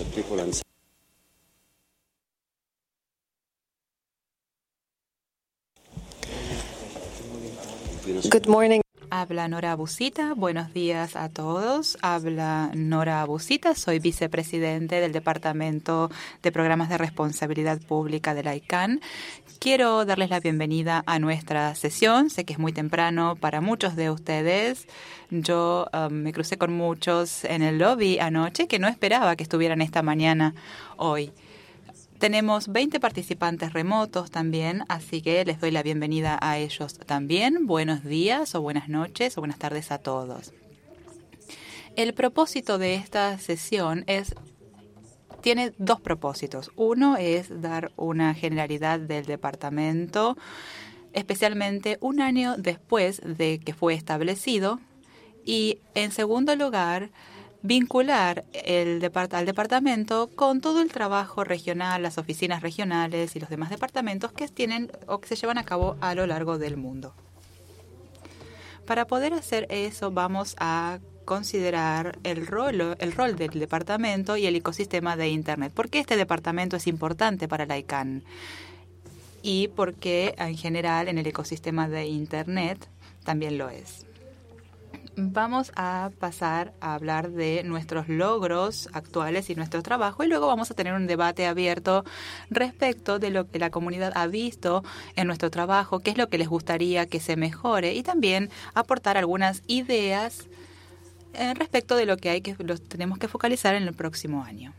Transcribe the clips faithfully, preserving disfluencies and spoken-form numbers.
Good morning. Habla Nora Busita. Buenos días a todos. Habla Nora Busita. Soy vicepresidente del Departamento de Programas de Responsabilidad Pública de la I C A N. Quiero darles la bienvenida a nuestra sesión. Sé que es muy temprano para muchos de ustedes. Yo um, me crucé con muchos en el lobby anoche que no esperaba que estuvieran esta mañana hoy. Tenemos veinte participantes remotos también, así que les doy la bienvenida a ellos también. Buenos días o buenas noches o buenas tardes a todos. El propósito de esta sesión es, tiene dos propósitos. Uno es dar una generalidad del departamento, especialmente un año después de que fue establecido. Y en segundo lugar, vincular el depart- al departamento con todo el trabajo regional, las oficinas regionales y los demás departamentos que tienen o que se llevan a cabo a lo largo del mundo. Para poder hacer eso, vamos a considerar el rol, el rol del departamento y el ecosistema de Internet. ¿Por qué este departamento es importante para la I C A N? Y por qué, en general, en el ecosistema de Internet también lo es. Vamos a pasar a hablar de nuestros logros actuales y nuestro trabajo y luego vamos a tener un debate abierto respecto de lo que la comunidad ha visto en nuestro trabajo, qué es lo que les gustaría que se mejore y también aportar algunas ideas eh, respecto de lo que hay que los tenemos que focalizar en el próximo año.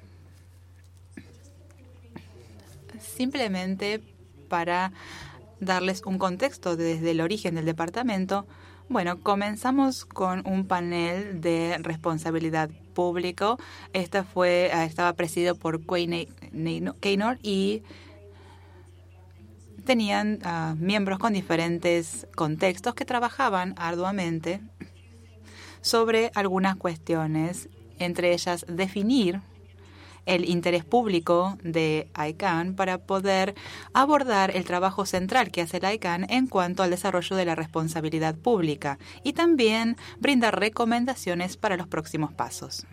Simplemente para darles un contexto desde el origen del departamento. Bueno, comenzamos con un panel de responsabilidad público. Esta fue, estaba presidido por Quay Keynor y tenían uh, miembros con diferentes contextos que trabajaban arduamente sobre algunas cuestiones, entre ellas definir el interés público de I C A N para poder abordar el trabajo central que hace la I C A N en cuanto al desarrollo de la responsabilidad pública y también brindar recomendaciones para los próximos pasos.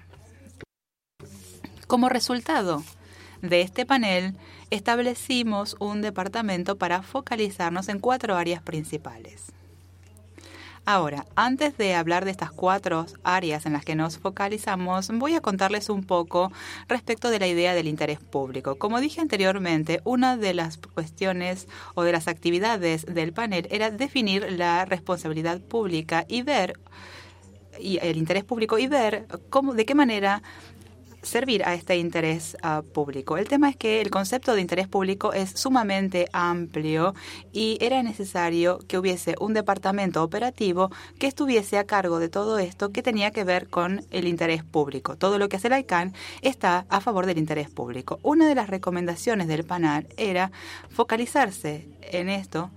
Como resultado de este panel, establecimos un departamento para focalizarnos en cuatro áreas principales. Ahora, antes de hablar de estas cuatro áreas en las que nos focalizamos, voy a contarles un poco respecto de la idea del interés público. Como dije anteriormente, una de las cuestiones o de las actividades del panel era definir la responsabilidad pública y ver y el interés público y ver cómo, de qué manera servir a este interés uh, público. El tema es que el concepto de interés público es sumamente amplio y era necesario que hubiese un departamento operativo que estuviese a cargo de todo esto que tenía que ver con el interés público. Todo lo que hace la I C A N está a favor del interés público. Una de las recomendaciones del panel era focalizarse en esto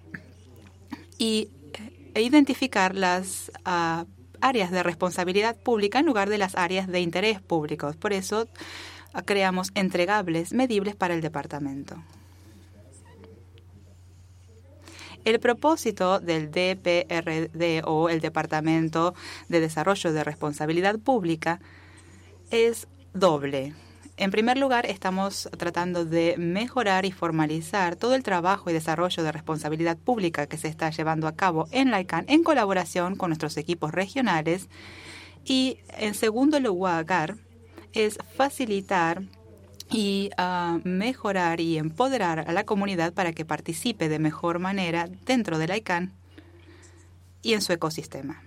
y e identificar las uh, áreas de responsabilidad pública en lugar de las áreas de interés público. Por eso creamos entregables medibles para el departamento. El propósito del D P R D o el Departamento de Desarrollo de Responsabilidad Pública es doble. En primer lugar, estamos tratando de mejorar y formalizar todo el trabajo y desarrollo de responsabilidad pública que se está llevando a cabo en la I C A N en colaboración con nuestros equipos regionales. Y, en segundo lugar, es facilitar y uh, mejorar y empoderar a la comunidad para que participe de mejor manera dentro de la I C A N y en su ecosistema.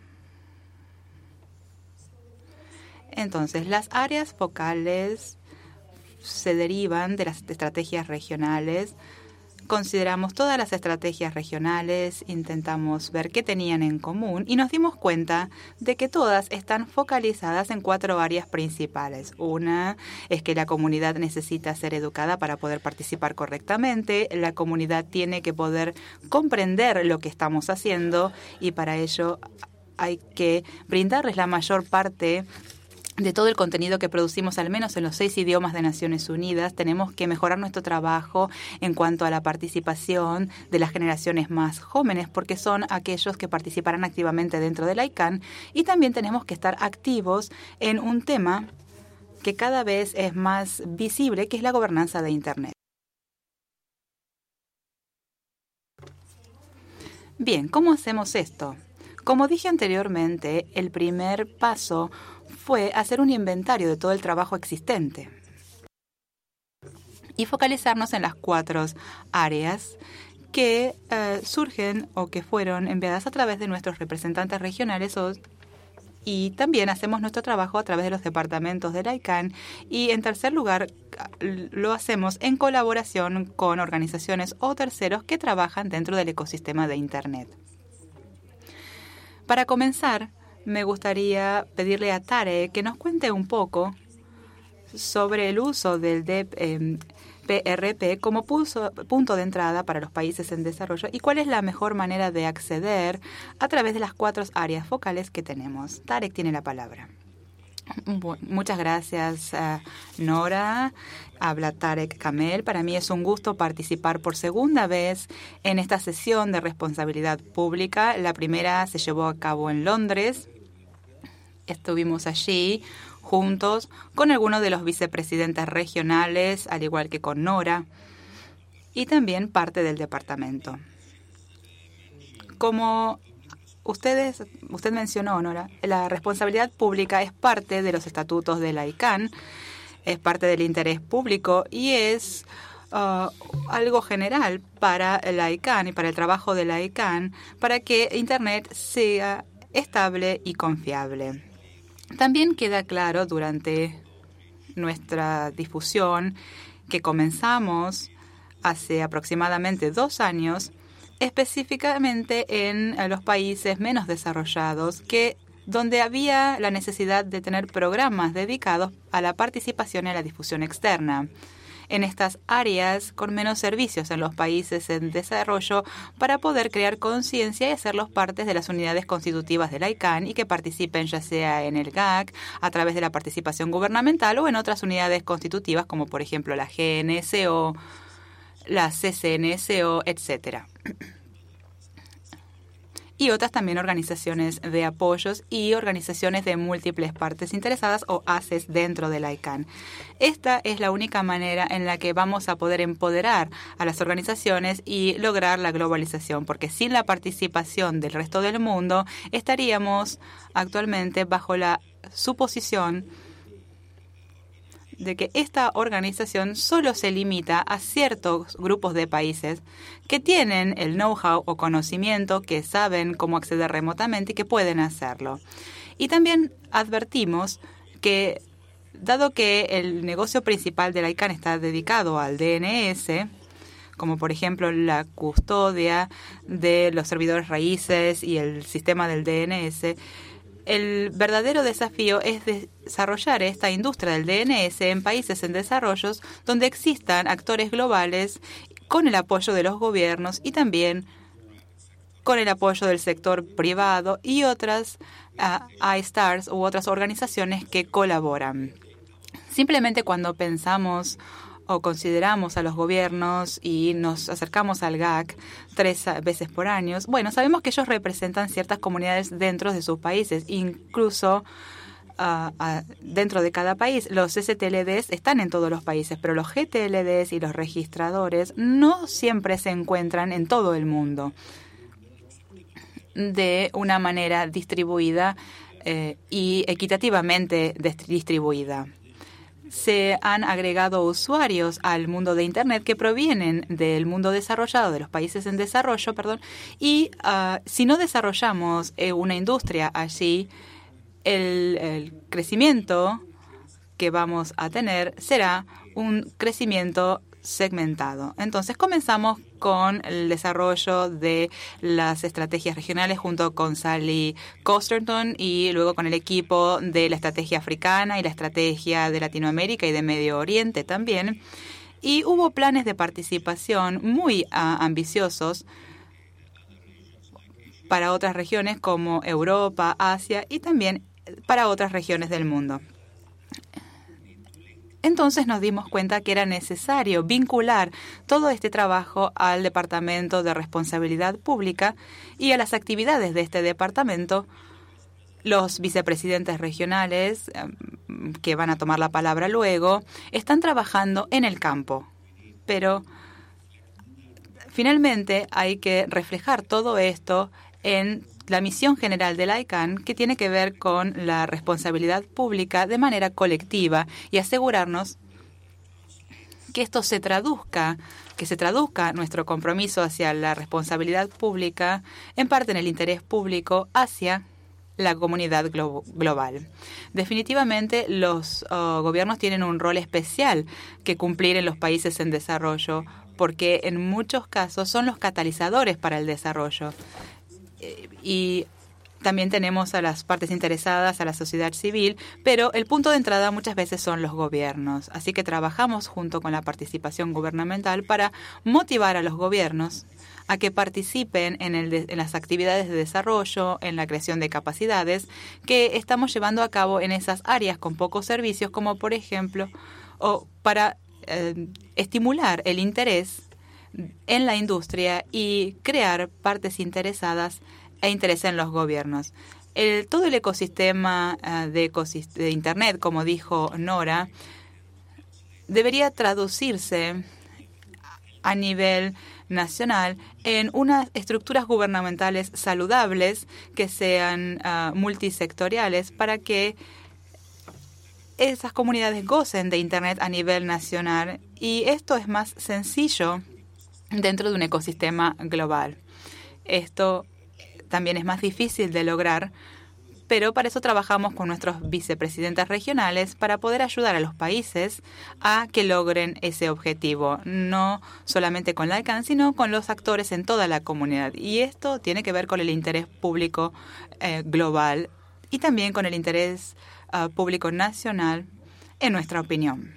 Entonces, las áreas focales se derivan de las estrategias regionales. Consideramos todas las estrategias regionales, intentamos ver qué tenían en común y nos dimos cuenta de que todas están focalizadas en cuatro áreas principales. Una es que la comunidad necesita ser educada para poder participar correctamente. La comunidad tiene que poder comprender lo que estamos haciendo y para ello hay que brindarles la mayor parte de todo el contenido que producimos, al menos en los seis idiomas de Naciones Unidas. Tenemos que mejorar nuestro trabajo en cuanto a la participación de las generaciones más jóvenes, porque son aquellos que participarán activamente dentro de la I C A N. Y también tenemos que estar activos en un tema que cada vez es más visible, que es la gobernanza de Internet. Bien, ¿cómo hacemos esto? Como dije anteriormente, el primer paso fue hacer un inventario de todo el trabajo existente y focalizarnos en las cuatro áreas que eh, surgen o que fueron enviadas a través de nuestros representantes regionales o, y también hacemos nuestro trabajo a través de los departamentos de la I C A N y en tercer lugar lo hacemos en colaboración con organizaciones o terceros que trabajan dentro del ecosistema de Internet. Para comenzar, me gustaría pedirle a Tarek que nos cuente un poco sobre el uso del D P R P como punto de entrada para los países en desarrollo y cuál es la mejor manera de acceder a través de las cuatro áreas focales que tenemos. Tarek tiene la palabra. Bueno, muchas gracias, uh, Nora. Habla Tarek Kamel. Para mí es un gusto participar por segunda vez en esta sesión de responsabilidad pública. La primera se llevó a cabo en Londres. Estuvimos allí juntos con algunos de los vicepresidentes regionales, al igual que con Nora, y también parte del departamento. Como ustedes, usted mencionó, Nora, la responsabilidad pública es parte de los estatutos de la I C A N, es parte del interés público y es uh, algo general para la I C A N y para el trabajo de la I C A N para que Internet sea estable y confiable. También queda claro durante nuestra difusión que comenzamos hace aproximadamente dos años, específicamente en los países menos desarrollados, que donde había la necesidad de tener programas dedicados a la participación y a la difusión externa. En estas áreas con menos servicios en los países en desarrollo para poder crear conciencia y hacerlos partes de las unidades constitutivas de la I C A N y que participen ya sea en el G A C a través de la participación gubernamental o en otras unidades constitutivas como por ejemplo la G N S O, la C C N S O, etcétera. Y otras también organizaciones de apoyos y organizaciones de múltiples partes interesadas o A C Es dentro de la I C A N. Esta es la única manera en la que vamos a poder empoderar a las organizaciones y lograr la globalización, porque sin la participación del resto del mundo estaríamos actualmente bajo la suposición de que esta organización solo se limita a ciertos grupos de países que tienen el know-how o conocimiento, que saben cómo acceder remotamente y que pueden hacerlo. Y también advertimos que, dado que el negocio principal de la I C A N está dedicado al D N S, como por ejemplo la custodia de los servidores raíces y el sistema del D N S, el verdadero desafío es desarrollar esta industria del D N S en países en desarrollo donde existan actores globales con el apoyo de los gobiernos y también con el apoyo del sector privado y otras uh, iStars u otras organizaciones que colaboran. Simplemente cuando pensamos o consideramos a los gobiernos y nos acercamos al G A C tres veces por año, bueno, sabemos que ellos representan ciertas comunidades dentro de sus países, incluso uh, uh, dentro de cada país. Los S T L Ds están en todos los países, pero los G T L Ds y los registradores no siempre se encuentran en todo el mundo de una manera distribuida eh, y equitativamente distribuida. Se han agregado usuarios al mundo de Internet que provienen del mundo desarrollado, de los países en desarrollo, perdón, y uh, si no desarrollamos eh, una industria allí, el, el crecimiento que vamos a tener será un crecimiento segmentado. Entonces comenzamos con el desarrollo de las estrategias regionales junto con Sally Costerton y luego con el equipo de la estrategia africana y la estrategia de Latinoamérica y de Medio Oriente también. Y hubo planes de participación muy uh, ambiciosos para otras regiones como Europa, Asia y también para otras regiones del mundo. Entonces nos dimos cuenta que era necesario vincular todo este trabajo al Departamento de Responsabilidad Pública y a las actividades de este departamento Los vicepresidentes regionales, que van a tomar la palabra luego, están trabajando en el campo, pero finalmente hay que reflejar todo esto en la misión general del I C A N, que tiene que ver con la responsabilidad pública de manera colectiva y asegurarnos que esto se traduzca, que se traduzca nuestro compromiso hacia la responsabilidad pública, en parte en el interés público, hacia la comunidad glo- global. Definitivamente, los uh, gobiernos tienen un rol especial que cumplir en los países en desarrollo, porque en muchos casos son los catalizadores para el desarrollo. Y también tenemos a las partes interesadas, a la sociedad civil, pero el punto de entrada muchas veces son los gobiernos. Así que trabajamos junto con la participación gubernamental para motivar a los gobiernos a que participen en, el de, en las actividades de desarrollo, en la creación de capacidades que estamos llevando a cabo en esas áreas con pocos servicios, como por ejemplo, o para eh, estimular el interés en la industria y crear partes interesadas e interés en los gobiernos. El, todo el ecosistema uh, de, ecosist- de Internet, como dijo Nora, debería traducirse a nivel nacional en unas estructuras gubernamentales saludables que sean uh, multisectoriales para que esas comunidades gocen de Internet a nivel nacional, y esto es más sencillo dentro de un ecosistema global. Esto también es más difícil de lograr, pero para eso trabajamos con nuestros vicepresidentes regionales para poder ayudar a los países a que logren ese objetivo, no solamente con la I C A N, sino con los actores en toda la comunidad. Y esto tiene que ver con el interés público eh, global y también con el interés uh, público nacional, en nuestra opinión.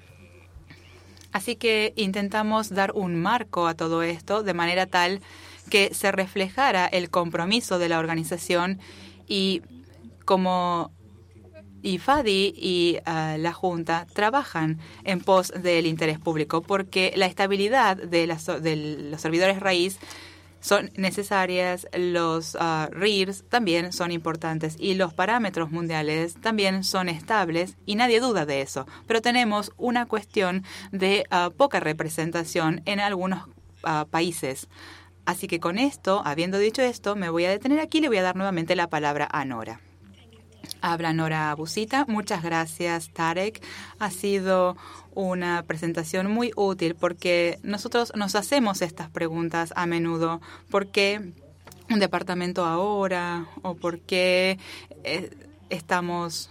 Así que intentamos dar un marco a todo esto de manera tal que se reflejara el compromiso de la organización, y como I F A D I y uh, la Junta trabajan en pos del interés público, porque la estabilidad de, las, de los servidores raíz son necesarias, los uh, R I Rs también son importantes y los parámetros mundiales también son estables, y nadie duda de eso. Pero tenemos una cuestión de uh, poca representación en algunos uh, países. Así que con esto, habiendo dicho esto, me voy a detener aquí y le voy a dar nuevamente la palabra a Nora. Habla Nora Busita. Muchas gracias, Tarek. Ha sido una presentación muy útil porque nosotros nos hacemos estas preguntas a menudo. ¿Por qué un departamento ahora? ¿O por qué eh, estamos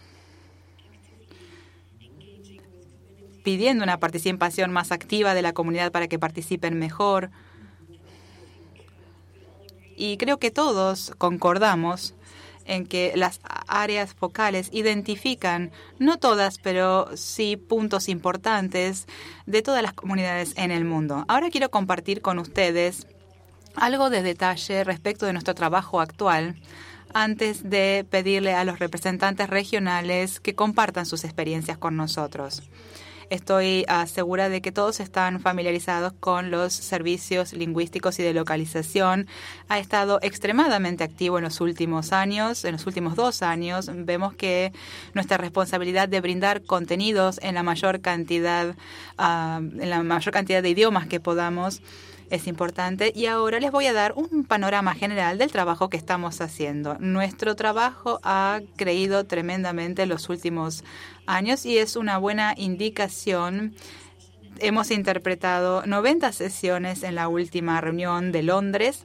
pidiendo una participación más activa de la comunidad para que participen mejor? Y creo que todos concordamos en que las áreas focales identifican, no todas, pero sí puntos importantes de todas las comunidades en el mundo. Ahora quiero compartir con ustedes algo de detalle respecto de nuestro trabajo actual, antes de pedirle a los representantes regionales que compartan sus experiencias con nosotros. Estoy uh, segura de que todos están familiarizados con los servicios lingüísticos y de localización. Ha estado extremadamente activo en los últimos años, en los últimos dos años. Vemos que nuestra responsabilidad de brindar contenidos en la mayor cantidad, uh, en la mayor cantidad de idiomas que podamos es importante. Y ahora les voy a dar un panorama general del trabajo que estamos haciendo. Nuestro trabajo ha crecido tremendamente en los últimos años y es una buena indicación. Hemos interpretado noventa sesiones en la última reunión de Londres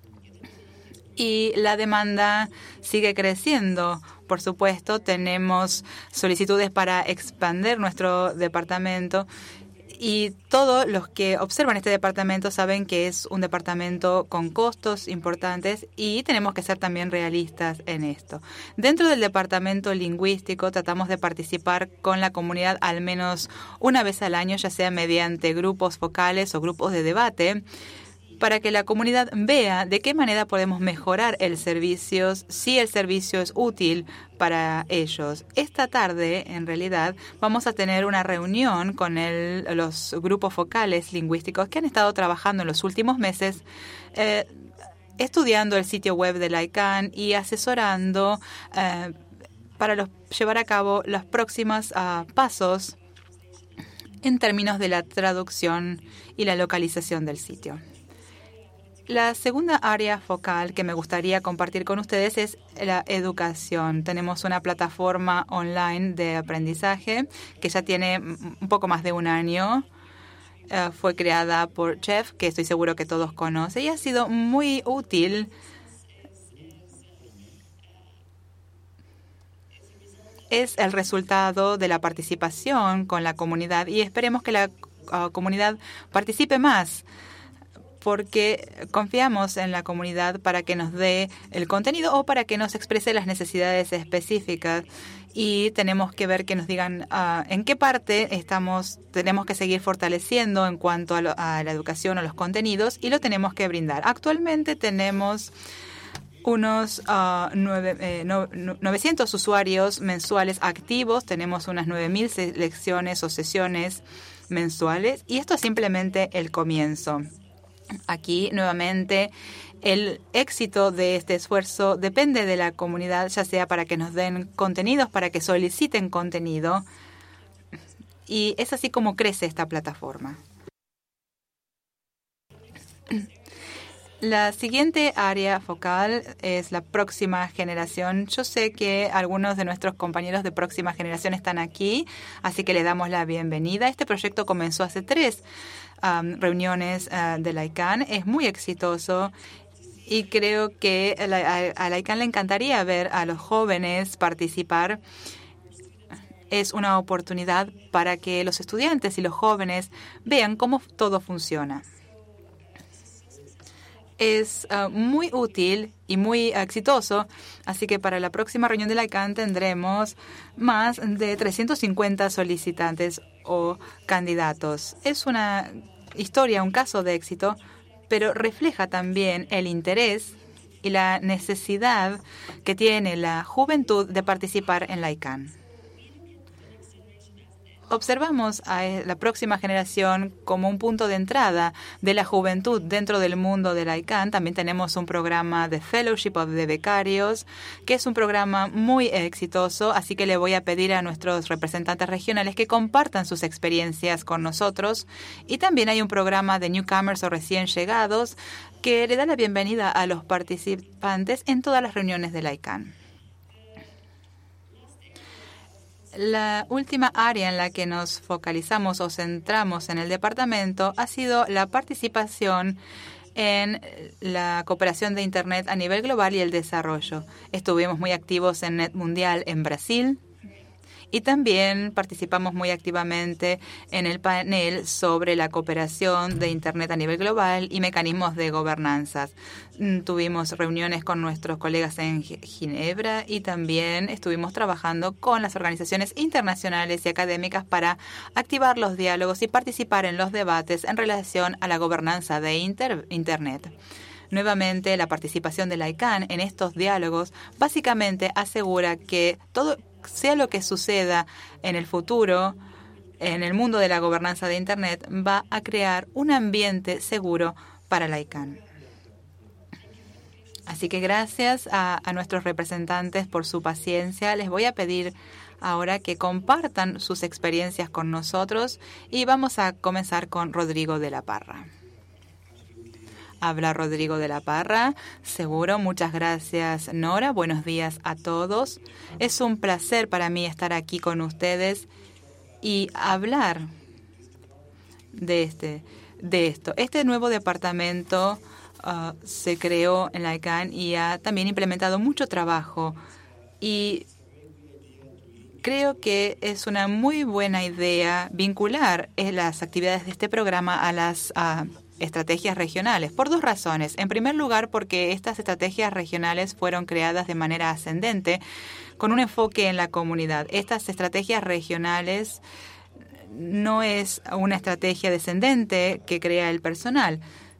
y la demanda sigue creciendo. Por supuesto, tenemos solicitudes para expandir nuestro departamento. Y todos los que observan este departamento saben que es un departamento con costos importantes y tenemos que ser también realistas en esto. Dentro del departamento lingüístico tratamos de participar con la comunidad al menos una vez al año, ya sea mediante grupos focales o grupos de debate, para que la comunidad vea de qué manera podemos mejorar el servicio, si el servicio es útil para ellos. Esta tarde, en realidad, vamos a tener una reunión con el, los grupos focales lingüísticos que han estado trabajando en los últimos meses, eh, estudiando el sitio web de la I C A N y asesorando eh, para los, llevar a cabo los próximos uh, pasos en términos de la traducción y la localización del sitio. La segunda área focal que me gustaría compartir con ustedes es la educación. Tenemos una plataforma online de aprendizaje que ya tiene un poco más de un año. Uh, fue creada por Jeff, que estoy seguro que todos conocen, y ha sido muy útil. Es el resultado de la participación con la comunidad y esperemos que la uh, comunidad participe más, porque confiamos en la comunidad para que nos dé el contenido o para que nos exprese las necesidades específicas. Y tenemos que ver que nos digan uh, en qué parte estamos, tenemos que seguir fortaleciendo en cuanto a, lo, a la educación o los contenidos, y lo tenemos que brindar. Actualmente tenemos unos uh, nueve, eh, no, novecientos usuarios mensuales activos, tenemos unas nueve mil lecciones o sesiones mensuales, y esto es simplemente el comienzo. Aquí, nuevamente, el éxito de este esfuerzo depende de la comunidad, ya sea para que nos den contenidos, para que soliciten contenido, y es así como crece esta plataforma. La siguiente área focal es la próxima generación. Yo sé que algunos de nuestros compañeros de próxima generación están aquí, así que le damos la bienvenida. Este proyecto comenzó hace tres um, reuniones uh, de la I C A N. Es muy exitoso y creo que a la, a la I C A N le encantaría ver a los jóvenes participar. Es una oportunidad para que los estudiantes y los jóvenes vean cómo todo funciona. Es uh, muy útil y muy exitoso, así que para la próxima reunión de la I C A N tendremos más de trescientos cincuenta solicitantes o candidatos. Es una historia, un caso de éxito, pero refleja también el interés y la necesidad que tiene la juventud de participar en la I C A N. Observamos a la próxima generación como un punto de entrada de la juventud dentro del mundo de la I C A N. También tenemos un programa de fellowship o de becarios, que es un programa muy exitoso, así que le voy a pedir a nuestros representantes regionales que compartan sus experiencias con nosotros. Y también hay un programa de newcomers o recién llegados que le da la bienvenida a los participantes en todas las reuniones de la I C A N. La última área en la que nos focalizamos o centramos en el departamento ha sido la participación en la cooperación de Internet a nivel global y el desarrollo. Estuvimos muy activos en Net Mundial en Brasil y también participamos muy activamente en el panel sobre la cooperación de Internet a nivel global y mecanismos de gobernanza. Tuvimos reuniones con nuestros colegas en Ginebra y también estuvimos trabajando con las organizaciones internacionales y académicas para activar los diálogos y participar en los debates en relación a la gobernanza de inter Internet. Nuevamente, la participación de la I C A N en estos diálogos básicamente asegura que todo, sea lo que suceda en el futuro, en el mundo de la gobernanza de Internet, va a crear un ambiente seguro para la I C A N. Así que gracias a, a nuestros representantes por su paciencia. Les voy a pedir ahora que compartan sus experiencias con nosotros y vamos a comenzar con Rodrigo de la Parra. Habla Rodrigo de la Parra. Seguro. Muchas gracias, Nora. Buenos días a todos. Es un placer para mí estar aquí con ustedes y hablar de, este, de esto. Este nuevo departamento Uh, se creó en la I C A N y ha también implementado mucho trabajo, y creo que es una muy buena idea vincular las actividades de este programa a las uh, estrategias regionales, por dos razones. En primer lugar, porque estas estrategias regionales fueron creadas de manera ascendente con un enfoque en la comunidad. Estas estrategias regionales no es una estrategia descendente que crea el personal,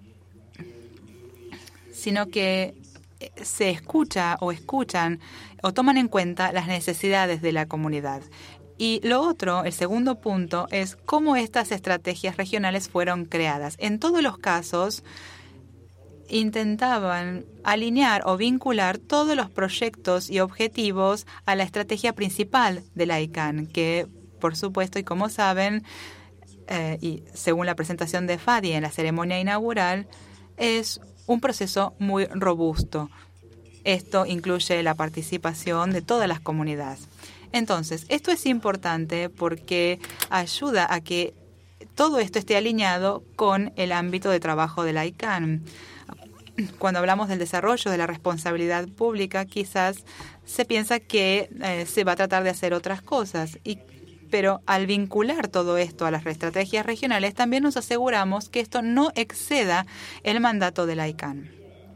sino que se escucha o escuchan o toman en cuenta las necesidades de la comunidad. Y lo otro, el segundo punto, es cómo estas estrategias regionales fueron creadas. En todos los casos, intentaban alinear o vincular todos los proyectos y objetivos a la estrategia principal de la I C A N, que, por supuesto, y como saben, eh, y según la presentación de Fadi en la ceremonia inaugural, es un proceso muy robusto. Esto incluye la participación de todas las comunidades. Entonces, esto es importante porque ayuda a que todo esto esté alineado con el ámbito de trabajo de la I C A N. Cuando hablamos del desarrollo de la responsabilidad pública, quizás se piensa que eh, se va a tratar de hacer otras cosas. Y, pero al vincular todo esto a las estrategias regionales, también nos aseguramos que esto no exceda el mandato de la I C A N.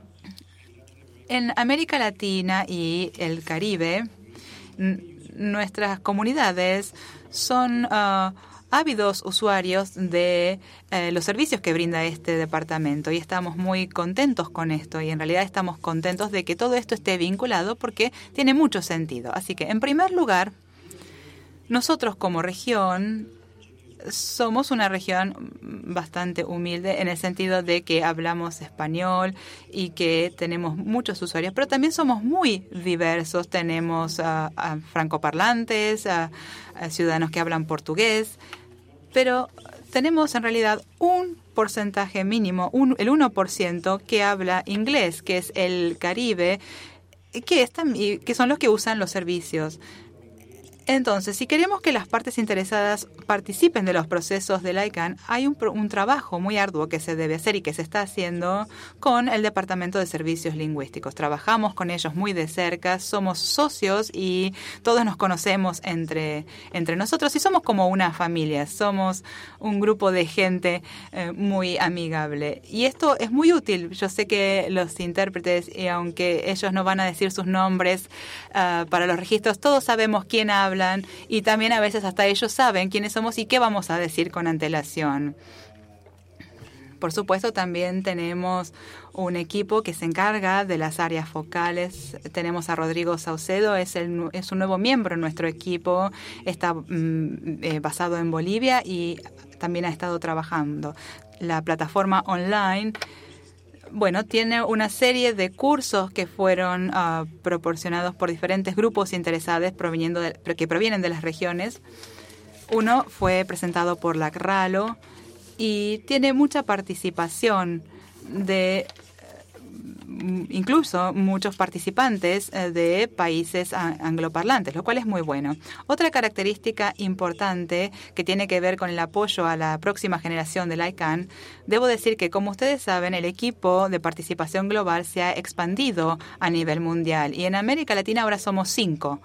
En América Latina y el Caribe, nuestras comunidades son uh, ávidos usuarios de eh, los servicios que brinda este departamento y estamos muy contentos con esto y en realidad estamos contentos de que todo esto esté vinculado porque tiene mucho sentido. Así que, en primer lugar, nosotros como región somos una región bastante humilde en el sentido de que hablamos español y que tenemos muchos usuarios, pero también somos muy diversos. Tenemos uh, uh, francoparlantes, uh, uh, ciudadanos que hablan portugués, pero tenemos en realidad un porcentaje mínimo, un, el uno por ciento que habla inglés, que es el Caribe, que, es tam- que son los que usan los servicios. Entonces, si queremos que las partes interesadas participen de los procesos de la I C A N, hay un, un trabajo muy arduo que se debe hacer y que se está haciendo con el Departamento de Servicios Lingüísticos. Trabajamos con ellos muy de cerca, somos socios y todos nos conocemos entre, entre nosotros y somos como una familia, somos un grupo de gente eh, muy amigable. Y esto es muy útil. Yo sé que los intérpretes, y aunque ellos no van a decir sus nombres uh, para los registros, todos sabemos quién habla y también a veces hasta ellos saben quiénes somos y qué vamos a decir con antelación. Por supuesto, también tenemos un equipo que se encarga de las áreas focales. Tenemos a Rodrigo Saucedo, es, el, es un nuevo miembro en nuestro equipo, está mm, eh, basado en Bolivia y también ha estado trabajando. La plataforma online, bueno, tiene una serie de cursos que fueron uh, proporcionados por diferentes grupos interesados proveniendo de, que provienen de las regiones. Uno fue presentado por la C R A L O y tiene mucha participación de incluso muchos participantes de países angloparlantes, lo cual es muy bueno. Otra característica importante que tiene que ver con el apoyo a la próxima generación de la I C A N, debo decir que, como ustedes saben, el equipo de participación global se ha expandido a nivel mundial y en América Latina ahora somos cinco.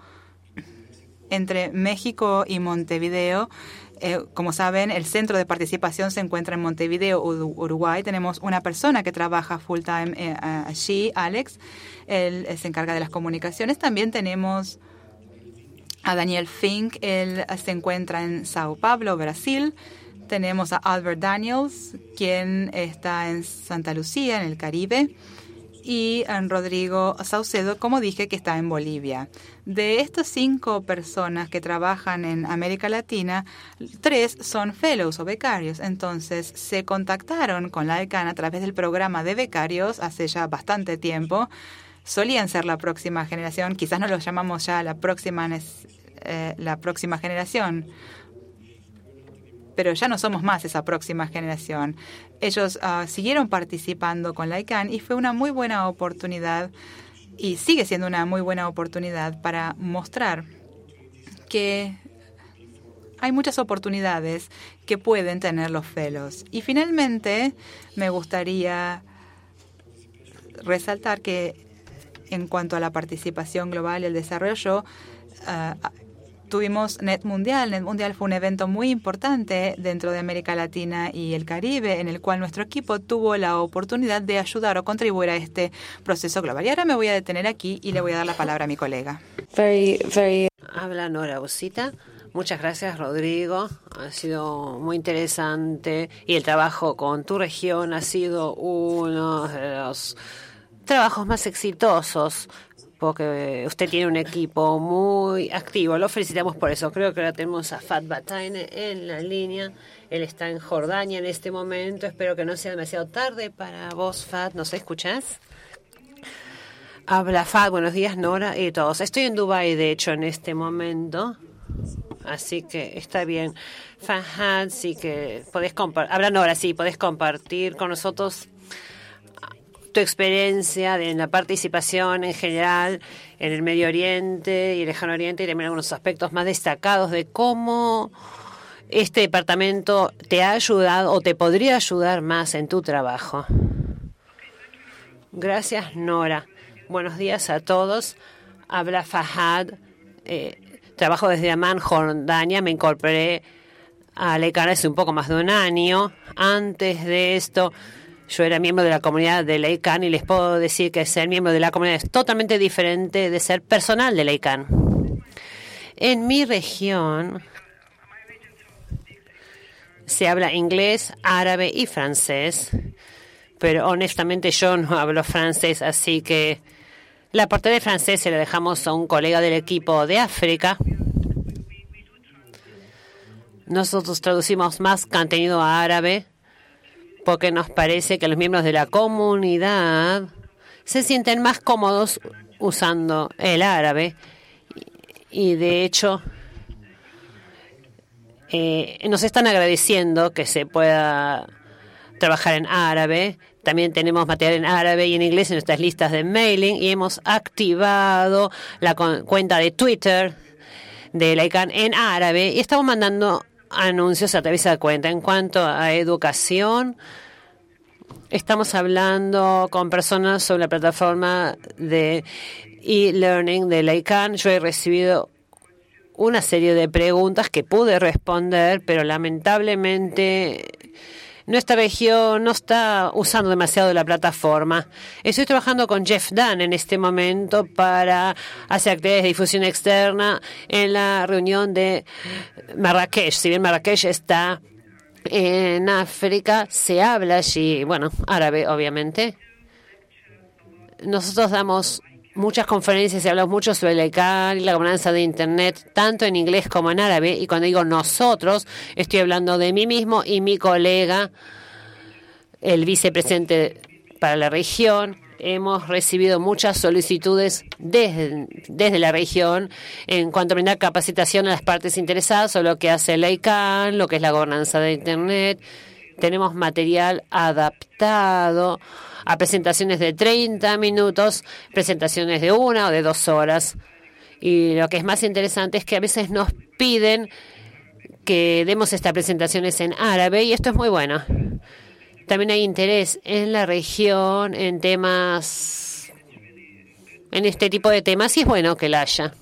Entre México y Montevideo, Eh, como saben, el centro de participación se encuentra en Montevideo, Uruguay. Tenemos una persona que trabaja full time eh, allí, Alex. Él, él se encarga de las comunicaciones. También tenemos a Daniel Fink. Él se encuentra en Sao Paulo, Brasil. Tenemos a Albert Daniels, quien está en Santa Lucía, en el Caribe. Y a Rodrigo Saucedo, como dije, que está en Bolivia. De estas cinco personas que trabajan en América Latina, tres son fellows o becarios. Entonces, se contactaron con la I C A N a través del programa de becarios hace ya bastante tiempo. Solían ser la próxima generación, quizás no los llamamos ya la próxima, eh, la próxima generación, pero ya no somos más esa próxima generación. Ellos uh, siguieron participando con la I C A N y fue una muy buena oportunidad y sigue siendo una muy buena oportunidad para mostrar que hay muchas oportunidades que pueden tener los fellows. Y finalmente, me gustaría resaltar que en cuanto a la participación global y el desarrollo, uh, tuvimos Net Mundial. Net Mundial fue un evento muy importante dentro de América Latina y el Caribe, en el cual nuestro equipo tuvo la oportunidad de ayudar o contribuir a este proceso global. Y ahora me voy a detener aquí y le voy a dar la palabra a mi colega. Very, very... Habla Nora Busita. Muchas gracias, Rodrigo. Ha sido muy interesante y el trabajo con tu región ha sido uno de los trabajos más exitosos porque usted tiene un equipo muy activo. Lo felicitamos por eso. Creo que ahora tenemos a Fat Bataine en la línea. Él está en Jordania en este momento. Espero que no sea demasiado tarde para vos, Fat. ¿Nos escuchás? Habla Fat. Buenos días, Nora y todos. Estoy en Dubái, de hecho, en este momento. Así que está bien. Fahad, sí que podés compartir. Habla Nora, sí, podés compartir con nosotros tu experiencia en la participación en general en el Medio Oriente y el Lejano Oriente y también algunos aspectos más destacados de cómo este departamento te ha ayudado o te podría ayudar más en tu trabajo. Gracias, Nora. Buenos días a todos. Habla Fahad. Eh, trabajo desde Amán, Jordania. Me incorporé a Leican hace un poco más de un año. Antes de esto, yo era miembro de la comunidad de Leican y les puedo decir que ser miembro de la comunidad es totalmente diferente de ser personal de Leican. En mi región se habla inglés, árabe y francés, pero honestamente yo no hablo francés, así que la parte de francés se la dejamos a un colega del equipo de África. Nosotros traducimos más contenido a árabe porque nos parece que los miembros de la comunidad se sienten más cómodos usando el árabe y, de hecho, eh, nos están agradeciendo que se pueda trabajar en árabe. También tenemos material en árabe y en inglés en nuestras listas de mailing y hemos activado la cuenta de Twitter de Leican en árabe y estamos mandando anuncios a través de la cuenta. En cuanto a educación, estamos hablando con personas sobre la plataforma de e-learning de Leican. Yo he recibido una serie de preguntas que pude responder, pero lamentablemente nuestra región no está usando demasiado la plataforma. Estoy trabajando con Jeff Dunn en este momento para hacer actividades de difusión externa en la reunión de Marrakech. Si bien Marrakech está en África, se habla allí, bueno, árabe, obviamente. Nosotros damos muchas conferencias y hablamos mucho sobre Leican y la gobernanza de Internet, tanto en inglés como en árabe. Y cuando digo nosotros, estoy hablando de mí mismo y mi colega, el vicepresidente para la región. Hemos recibido muchas solicitudes desde, desde la región en cuanto a brindar capacitación a las partes interesadas sobre lo que hace Leican, lo que es la gobernanza de Internet. Tenemos material adaptado a presentaciones de treinta minutos, presentaciones de una o de dos horas. Y lo que es más interesante es que a veces nos piden que demos estas presentaciones en árabe y esto es muy bueno. También hay interés en la región en temas, en este tipo de temas y es bueno que la haya.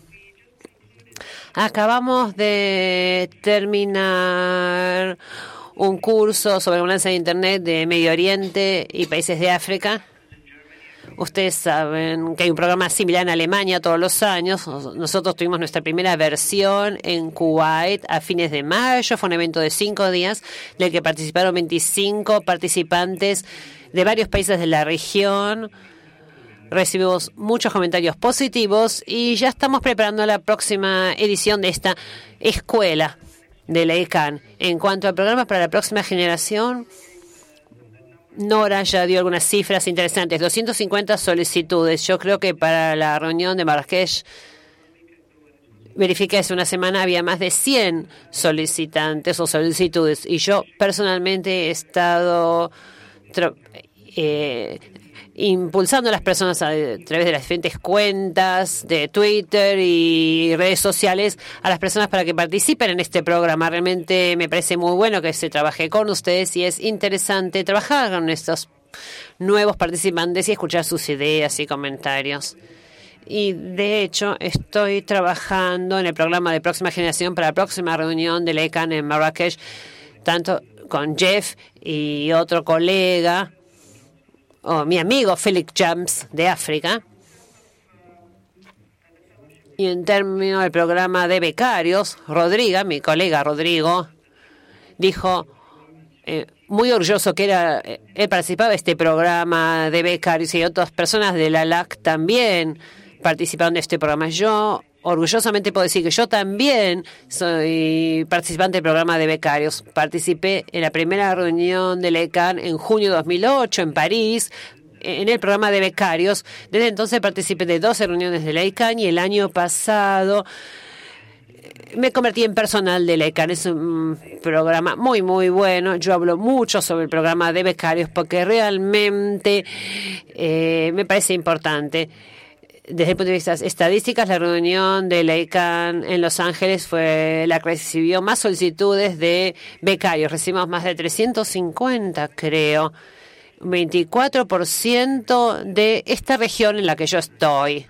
Acabamos de terminar un curso sobre gobernanza de Internet de Medio Oriente y países de África. Ustedes saben que hay un programa similar en Alemania todos los años. Nosotros tuvimos nuestra primera versión en Kuwait a fines de mayo. Fue un evento de cinco días del que participaron veinticinco participantes de varios países de la región. Recibimos muchos comentarios positivos y ya estamos preparando la próxima edición de esta escuela de Leican. En cuanto a programas para la próxima generación, Nora ya dio algunas cifras interesantes. doscientas cincuenta solicitudes. Yo creo que para la reunión de Marrakech, verifiqué hace una semana, había más de cien solicitantes o solicitudes. Y yo personalmente he estado eh, impulsando a las personas a, a través de las diferentes cuentas de Twitter y redes sociales a las personas para que participen en este programa. Realmente me parece muy bueno que se trabaje con ustedes y es interesante trabajar con estos nuevos participantes y escuchar sus ideas y comentarios. Y de hecho estoy trabajando en el programa de próxima generación para la próxima reunión de Leican en Marrakech, tanto con Jeff y otro colega, o mi amigo Felix Jams de África. Y en términos del programa de becarios, Rodrigo, mi colega Rodrigo, dijo eh, muy orgulloso que era él participaba de este programa de becarios y otras personas de la L A C también participaron de este programa. Yo orgullosamente puedo decir que yo también soy participante del programa de becarios. Participé en la primera reunión de la I C A N en junio de dos mil ocho en París, en el programa de becarios. Desde entonces participé de doce reuniones de la I C A N y el año pasado me convertí en personal de la I C A N. Es un programa muy, muy bueno. Yo hablo mucho sobre el programa de becarios porque realmente eh, me parece importante. Desde el punto de vista estadísticas, la reunión de la I C A N en Los Ángeles fue la que recibió más solicitudes de becarios. Recibimos más de trescientos cincuenta, creo. veinticuatro por ciento de esta región en la que yo estoy.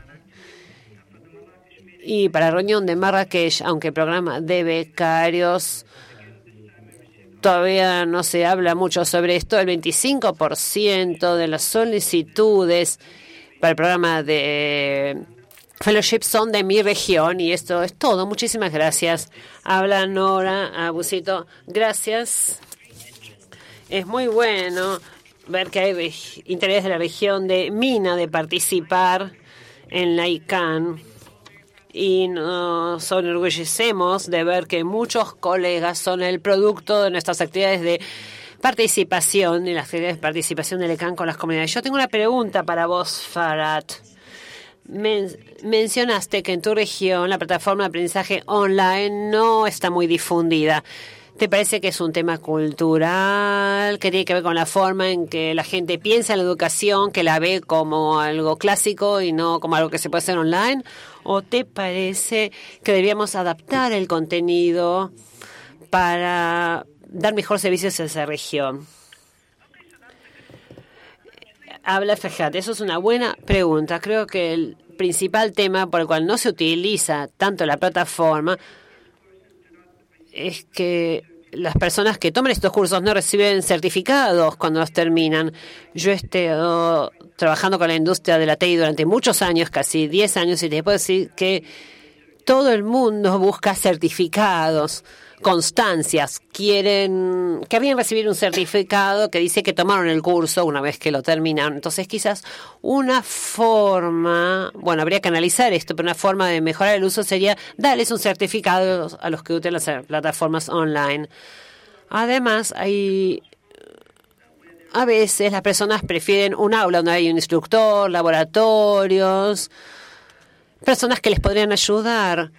Y para la reunión de Marrakech, aunque el programa de becarios todavía no se habla mucho sobre esto, el veinticinco por ciento de las solicitudes para el programa de fellowship son de mi región. Y esto es todo. Muchísimas gracias. Habla Nora Abusito. Gracias. Es muy bueno ver que hay interés de la región de Mina de participar en la I C A N. Y nos enorgullecemos de ver que muchos colegas son el producto de nuestras actividades de participación y las actividades de participación del I C A N con las comunidades. Yo tengo una pregunta para vos, Farad. Men- mencionaste que en tu región la plataforma de aprendizaje online no está muy difundida. ¿Te parece que es un tema cultural, que tiene que ver con la forma en que la gente piensa en la educación, que la ve como algo clásico y no como algo que se puede hacer online? ¿O te parece que deberíamos adaptar el contenido para dar mejor servicios a esa región? Habla Fejat, eso es una buena pregunta. Creo que el principal tema por el cual no se utiliza tanto la plataforma es que las personas que toman estos cursos no reciben certificados cuando los terminan. Yo he estado trabajando con la industria de la T I durante muchos años, casi diez años, y te puedo decir que todo el mundo busca certificados, constancias. Quieren, querrían recibir un certificado que dice que tomaron el curso una vez que lo terminaron. Entonces, quizás una forma, bueno, habría que analizar esto, pero una forma de mejorar el uso sería darles un certificado a los que utilizan las plataformas online. Además, hay a veces las personas prefieren un aula donde hay un instructor, laboratorios, personas que les podrían ayudar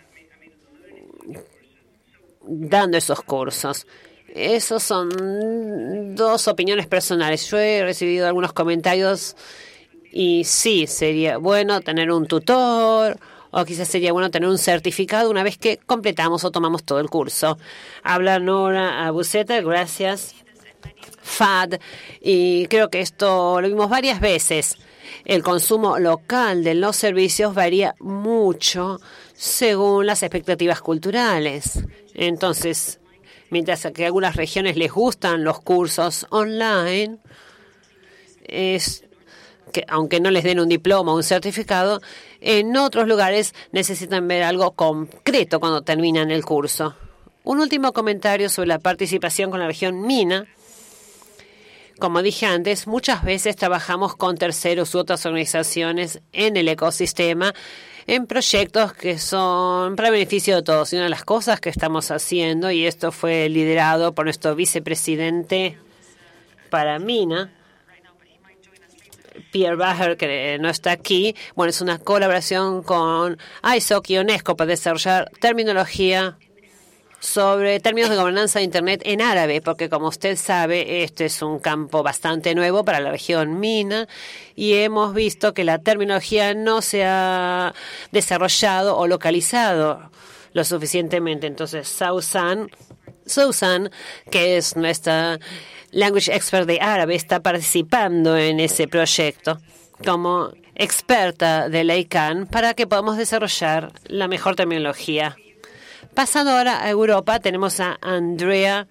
dando esos cursos. Esos son dos opiniones personales. Yo he recibido algunos comentarios y sí, sería bueno tener un tutor o quizás sería bueno tener un certificado una vez que completamos o tomamos todo el curso. Habla Nora Abuseta, gracias. F A D, y creo que esto lo vimos varias veces. El consumo local de los servicios varía mucho según las expectativas culturales. Entonces, mientras que a algunas regiones les gustan los cursos online, es que aunque no les den un diploma o un certificado, en otros lugares necesitan ver algo concreto cuando terminan el curso. Un último comentario sobre la participación con la región Mina. Como dije antes, muchas veces trabajamos con terceros u otras organizaciones en el ecosistema, en proyectos que son para beneficio de todos. Y una de las cosas que estamos haciendo, y esto fue liderado por nuestro vicepresidente para Mina, Pierre Bacher, que no está aquí, bueno, es una colaboración con I S O C y UNESCO para desarrollar terminología sobre términos de gobernanza de Internet en árabe, porque como usted sabe, este es un campo bastante nuevo para la región Mina y hemos visto que la terminología no se ha desarrollado o localizado lo suficientemente. Entonces, Susan, Susan, que es nuestra language expert de árabe, está participando en ese proyecto como experta de la I C A N para que podamos desarrollar la mejor terminología. Pasando ahora a Europa, tenemos a Andrea,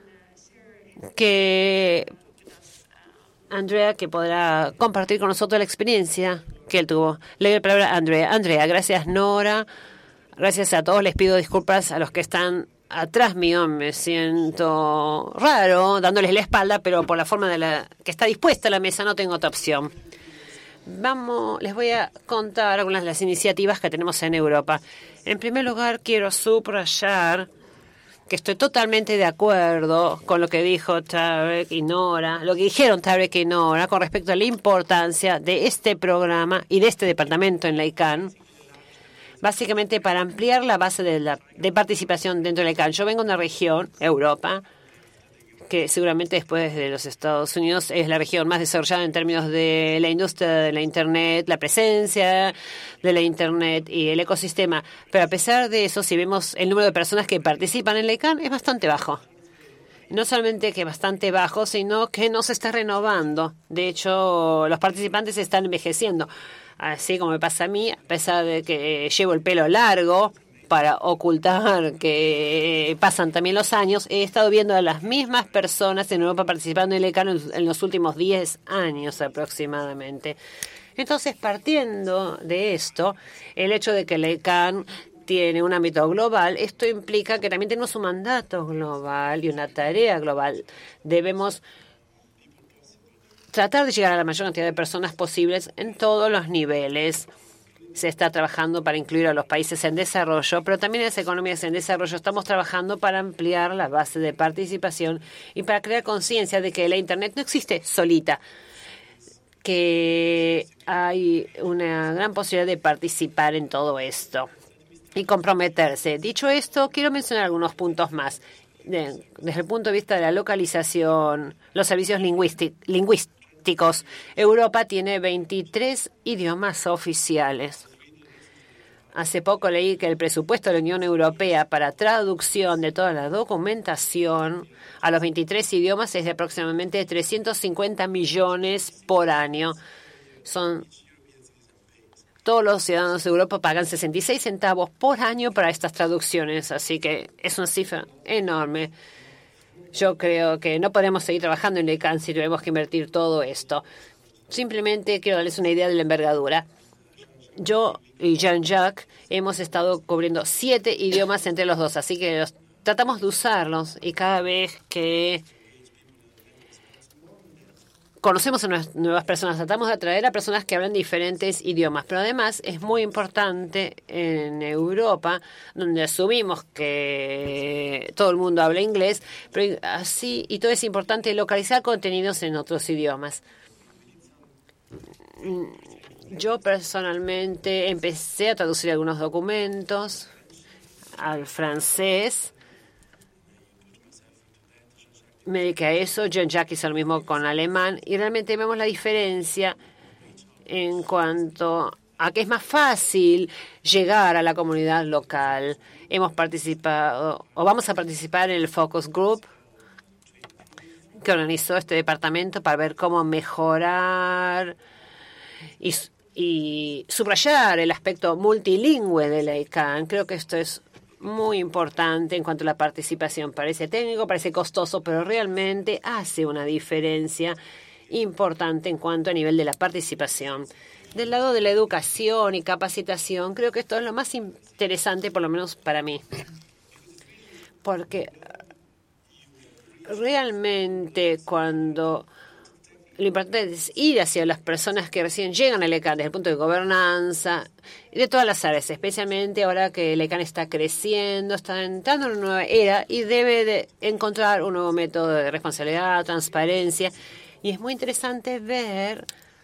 que Andrea que podrá compartir con nosotros la experiencia que él tuvo. Le doy la palabra a Andrea. Andrea, gracias Nora, gracias a todos. Les pido disculpas a los que están atrás mío. Me siento raro dándoles la espalda, pero por la forma de la que está dispuesta la mesa no tengo otra opción. Vamos, les voy a contar algunas de las iniciativas que tenemos en Europa. En primer lugar, quiero subrayar que estoy totalmente de acuerdo con lo que dijo Tarek y Nora, lo que dijeron Tarek y Nora con respecto a la importancia de este programa y de este departamento en la ICANN, básicamente para ampliar la base de, la, de participación dentro de la ICANN. Yo vengo de una región, Europa, que seguramente después de los Estados Unidos es la región más desarrollada en términos de la industria de la Internet, la presencia de la Internet y el ecosistema. Pero a pesar de eso, si vemos el número de personas que participan en la ICANN, es bastante bajo. No solamente que bastante bajo, sino que no se está renovando. De hecho, los participantes están envejeciendo. Así como me pasa a mí, a pesar de que llevo el pelo largo para ocultar que pasan también los años, he estado viendo a las mismas personas en Europa participando en la ICANN en los últimos diez años aproximadamente. Entonces, partiendo de esto, el hecho de que la ICANN tiene un ámbito global, esto implica que también tenemos un mandato global y una tarea global. Debemos tratar de llegar a la mayor cantidad de personas posibles en todos los niveles. Se está trabajando para incluir a los países en desarrollo, pero también en las economías en desarrollo estamos trabajando para ampliar la base de participación y para crear conciencia de que la Internet no existe solita, que hay una gran posibilidad de participar en todo esto y comprometerse. Dicho esto, quiero mencionar algunos puntos más. De, desde el punto de vista de la localización, los servicios lingüísticos, Europa tiene veintitrés idiomas oficiales. Hace poco leí que el presupuesto de la Unión Europea para traducción de toda la documentación a los veintitrés idiomas es de aproximadamente trescientos cincuenta millones por año. Son todos los ciudadanos de Europa pagan sesenta y seis centavos por año para estas traducciones, así que es una cifra enorme. Yo creo que no podemos seguir trabajando en la ICANN si tenemos que invertir todo esto. Simplemente quiero darles una idea de la envergadura. Yo y Jean-Jacques hemos estado cubriendo siete idiomas entre los dos, así que los, tratamos de usarlos y cada vez que conocemos a nuevas personas, tratamos de atraer a personas que hablan diferentes idiomas. Pero además es muy importante en Europa, donde asumimos que todo el mundo habla inglés, pero así y todo es importante localizar contenidos en otros idiomas. Yo personalmente empecé a traducir algunos documentos al francés. Me dediqué a eso. Jean-Jacques hizo lo mismo con alemán. Y realmente vemos la diferencia en cuanto a que es más fácil llegar a la comunidad local. Hemos participado, o vamos a participar en el Focus Group que organizó este departamento para ver cómo mejorar y, y subrayar el aspecto multilingüe de la ICANN. Creo que esto es muy importante en cuanto a la participación. Parece técnico, parece costoso, pero realmente hace una diferencia importante en cuanto a nivel de la participación. Del lado de la educación y capacitación, creo que esto es lo más interesante, por lo menos para mí. Porque realmente cuando lo importante es ir hacia las personas que recién llegan a la ICANN desde el punto de gobernanza y de todas las áreas, especialmente ahora que la ICANN está creciendo, está entrando en una nueva era y debe de encontrar un nuevo método de responsabilidad, transparencia. Y es muy interesante ver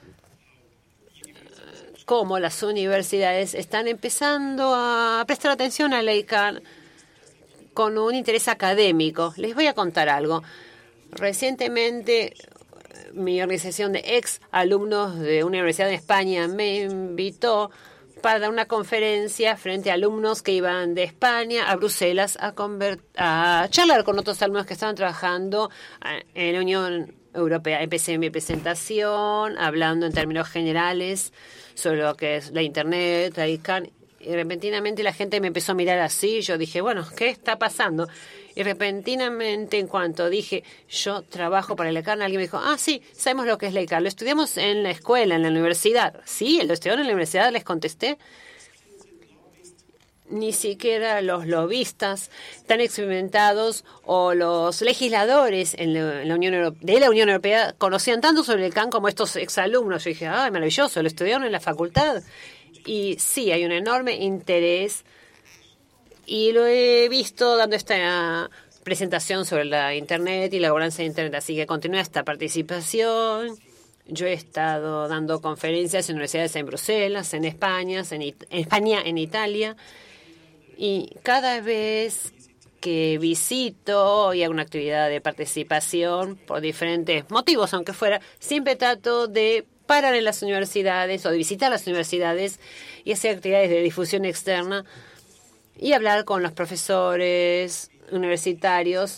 cómo las universidades están empezando a prestar atención a la ICANN con un interés académico. Les voy a contar algo. Recientemente, mi organización de ex alumnos de una universidad de España me invitó para dar una conferencia frente a alumnos que iban de España a Bruselas a, a charlar con otros alumnos que estaban trabajando en la Unión Europea. Empecé mi presentación hablando en términos generales sobre lo que es la Internet, la ICANN, y repentinamente la gente me empezó a mirar así. Yo dije, bueno, ¿qué está pasando? Y repentinamente, en cuanto dije, yo trabajo para la ICANN, alguien me dijo, ah, sí, sabemos lo que es la ICANN. Lo estudiamos en la escuela, en la universidad. Sí, lo estudiaron en la universidad, les contesté. ni siquiera los lobistas tan experimentados o los legisladores en la, en la Unión Europea, de la Unión Europea conocían tanto sobre el C A N como estos exalumnos. Yo dije, ¡ay, maravilloso! Lo estudiaron en la facultad. Y sí, hay un enorme interés y lo he visto dando esta presentación sobre la Internet y la gobernanza de Internet. Así que continúa esta participación. Yo he estado dando conferencias en universidades en Bruselas, en España, en, It- en España, en Italia. Y cada vez que visito y hago una actividad de participación por diferentes motivos, aunque fuera, siempre trato de parar en las universidades o de visitar las universidades y hacer actividades de difusión externa y hablar con los profesores universitarios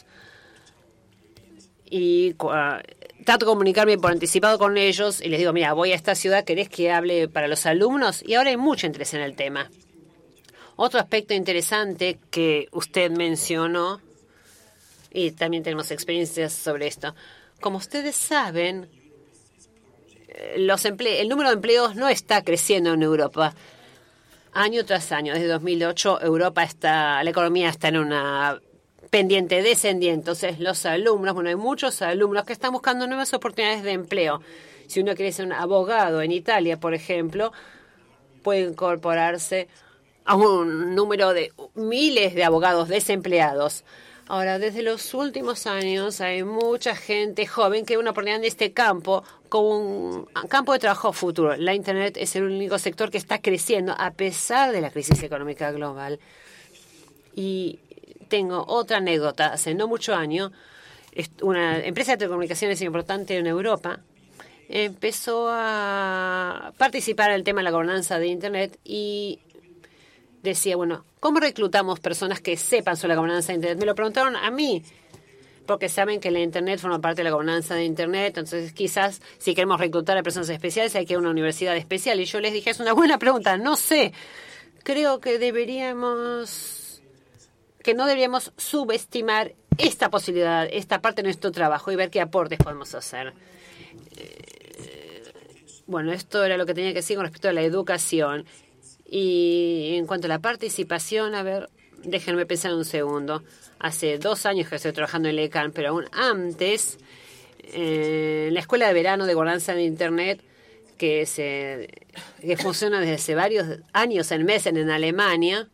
y uh, trato de comunicarme por anticipado con ellos y les digo, mira, voy a esta ciudad, ¿querés que hable para los alumnos? Y ahora hay mucho interés en el tema. Otro aspecto interesante que usted mencionó, y también tenemos experiencias sobre esto, como ustedes saben, los emple- el número de empleos no está creciendo en Europa. Año tras año, desde dos mil ocho, Europa está, la economía está en una pendiente descendiente. Entonces, los alumnos, bueno, hay muchos alumnos que están buscando nuevas oportunidades de empleo. Si uno quiere ser un abogado en Italia, por ejemplo, puede incorporarse a un número de miles de abogados desempleados. Ahora, desde los últimos años hay mucha gente joven que ve una oportunidad en este campo como un campo de trabajo futuro. La Internet es el único sector que está creciendo a pesar de la crisis económica global. Y tengo otra anécdota. Hace no mucho año, una empresa de telecomunicaciones importante en Europa empezó a participar en el tema de la gobernanza de Internet y decía, bueno, ¿cómo reclutamos personas que sepan sobre la gobernanza de Internet? Me lo preguntaron a mí, porque saben que la Internet forma parte de la gobernanza de Internet, entonces quizás si queremos reclutar a personas especiales hay que ir a una universidad especial. Y yo les dije, es una buena pregunta, no sé, creo que deberíamos, que no deberíamos subestimar esta posibilidad, esta parte de nuestro trabajo y ver qué aportes podemos hacer. Eh, bueno, esto era lo que tenía que decir con respecto a la educación. Y en cuanto a la participación, a ver, déjenme pensar un segundo. Hace dos años que estoy trabajando en la I C A N, pero aún antes, eh, en la Escuela de Verano de Gobernanza de Internet, que, se, que funciona desde hace varios años en Messen, en Alemania.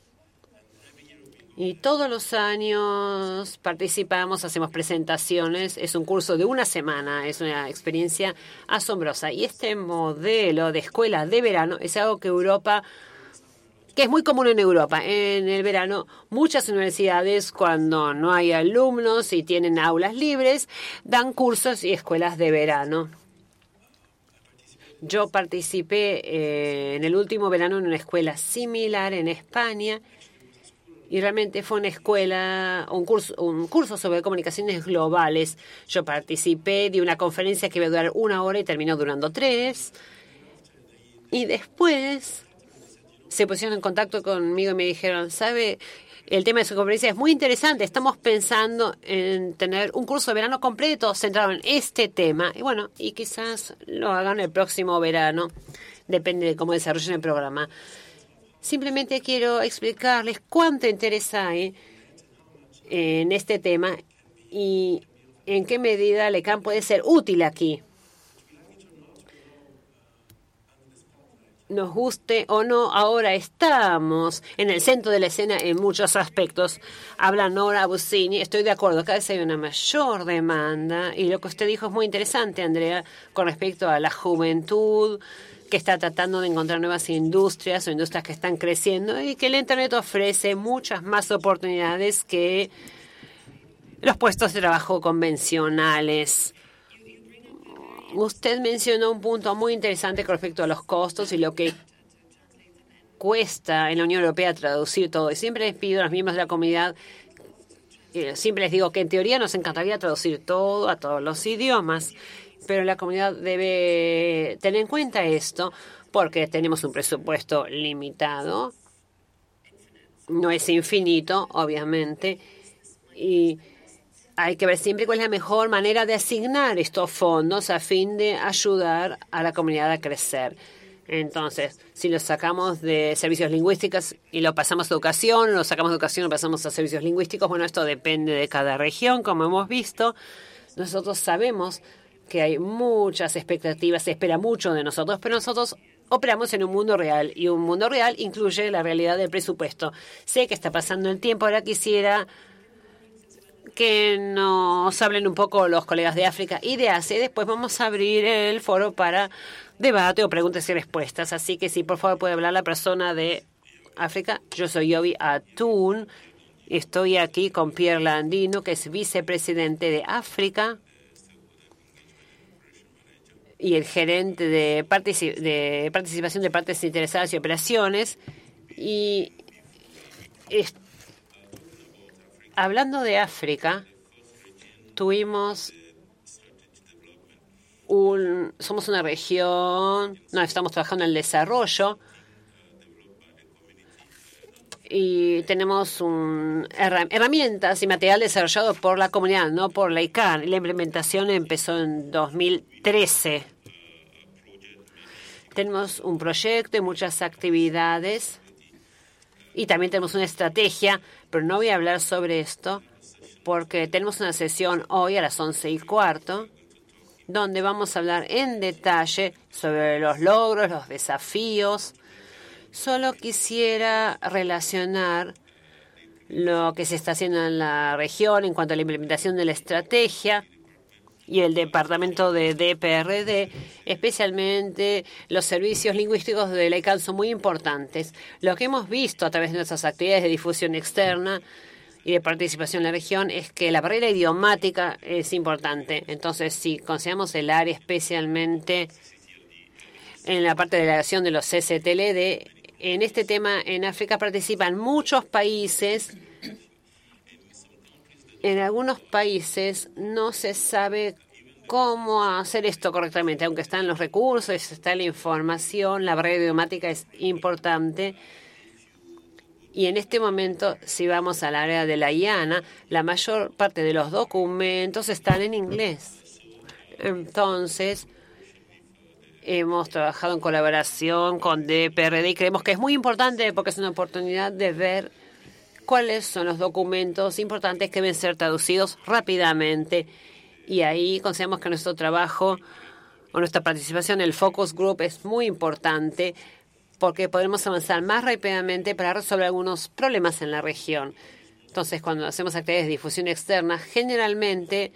Y todos los años participamos, hacemos presentaciones. Es un curso de una semana, es una experiencia asombrosa. Y este modelo de escuela de verano es algo que Europa, que es muy común en Europa. En el verano, muchas universidades, cuando no hay alumnos y tienen aulas libres, dan cursos y escuelas de verano. Yo participé eh, en el último verano en una escuela similar en España. Y realmente fue una escuela, un curso, un curso sobre comunicaciones globales. Yo participé de una conferencia que iba a durar una hora y terminó durando tres. Y después se pusieron en contacto conmigo y me dijeron, ¿sabe? El tema de su conferencia es muy interesante. Estamos pensando en tener un curso de verano completo centrado en este tema. Y bueno, y quizás lo hagan el próximo verano. Depende de cómo desarrollen el programa. Simplemente quiero explicarles cuánto interés hay en este tema y en qué medida la I C A N puede ser útil aquí. Nos guste o no, ahora estamos en el centro de la escena en muchos aspectos. Habla Nora Busini, estoy de acuerdo, cada vez hay una mayor demanda y lo que usted dijo es muy interesante, Andrea, con respecto a la juventud que está tratando de encontrar nuevas industrias o industrias que están creciendo y que el Internet ofrece muchas más oportunidades que los puestos de trabajo convencionales. Usted mencionó un punto muy interesante con respecto a los costos y lo que cuesta en la Unión Europea traducir todo. Y siempre les pido a los miembros de la comunidad, eh, siempre les digo que en teoría nos encantaría traducir todo a todos los idiomas, pero la comunidad debe tener en cuenta esto porque tenemos un presupuesto limitado, no es infinito, obviamente, y hay que ver siempre cuál es la mejor manera de asignar estos fondos a fin de ayudar a la comunidad a crecer. Entonces, si lo sacamos de servicios lingüísticos y lo pasamos a educación, lo sacamos de educación y lo pasamos a servicios lingüísticos, bueno, esto depende de cada región, como hemos visto. Nosotros sabemos que hay muchas expectativas, se espera mucho de nosotros, pero nosotros operamos en un mundo real y un mundo real incluye la realidad del presupuesto. Sé que está pasando el tiempo, ahora quisiera que nos hablen un poco los colegas de África y de Asia y después vamos a abrir el foro para debate o preguntas y respuestas. Así que sí, por favor, puede hablar la persona de África. Yo soy Yobi Atun. Estoy aquí con Pierre Landino, que es vicepresidente de África y el gerente de, partici de participación de partes interesadas y operaciones. Y hablando de África, tuvimos un, somos una región, no, estamos trabajando en el desarrollo y tenemos un, herramientas y material desarrollado por la comunidad, no por la I C A N. La implementación empezó en dos mil trece. Tenemos un proyecto y muchas actividades y también tenemos una estrategia, pero no voy a hablar sobre esto porque tenemos una sesión hoy a las once y cuarto donde vamos a hablar en detalle sobre los logros, los desafíos. Solo quisiera relacionar lo que se está haciendo en la región en cuanto a la implementación de la estrategia y el departamento de D P R D, especialmente los servicios lingüísticos de la I C A N son muy importantes. Lo que hemos visto a través de nuestras actividades de difusión externa y de participación en la región es que la barrera idiomática es importante. Entonces, si consideramos el área especialmente en la parte de la delegación de los C C T L D, en este tema en África participan muchos países. En algunos países no se sabe cómo hacer esto correctamente, aunque están los recursos, está la información, la barrera idiomática es importante. Y en este momento, si vamos al área de la I A N A, la mayor parte de los documentos están en inglés. Entonces, hemos trabajado en colaboración con D P R D y creemos que es muy importante porque es una oportunidad de ver cuáles son los documentos importantes que deben ser traducidos rápidamente. Y ahí consideramos que nuestro trabajo o nuestra participación en el Focus Group es muy importante porque podemos avanzar más rápidamente para resolver algunos problemas en la región. Entonces, cuando hacemos actividades de difusión externa, generalmente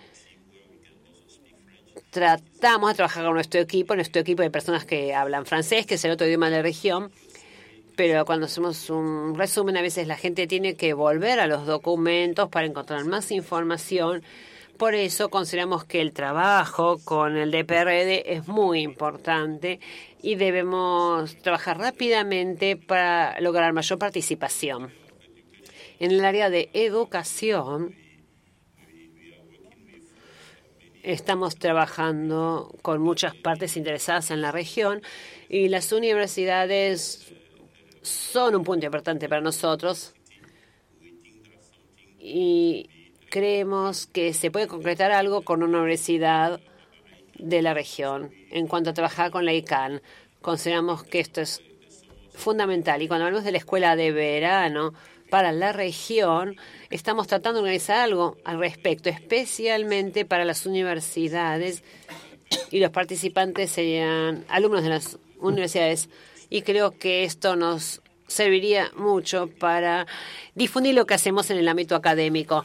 tratamos de trabajar con nuestro equipo, nuestro equipo de personas que hablan francés, que es el otro idioma de la región, pero cuando hacemos un resumen, a veces la gente tiene que volver a los documentos para encontrar más información. Por eso consideramos que el trabajo con el D P R D es muy importante y debemos trabajar rápidamente para lograr mayor participación. En el área de educación, estamos trabajando con muchas partes interesadas en la región y las universidades son un punto importante para nosotros y creemos que se puede concretar algo con una universidad de la región en cuanto a trabajar con la I C A N. Consideramos que esto es fundamental y cuando hablamos de la escuela de verano para la región, estamos tratando de organizar algo al respecto, especialmente para las universidades y los participantes serían alumnos de las universidades. Y creo que esto nos serviría mucho para difundir lo que hacemos en el ámbito académico.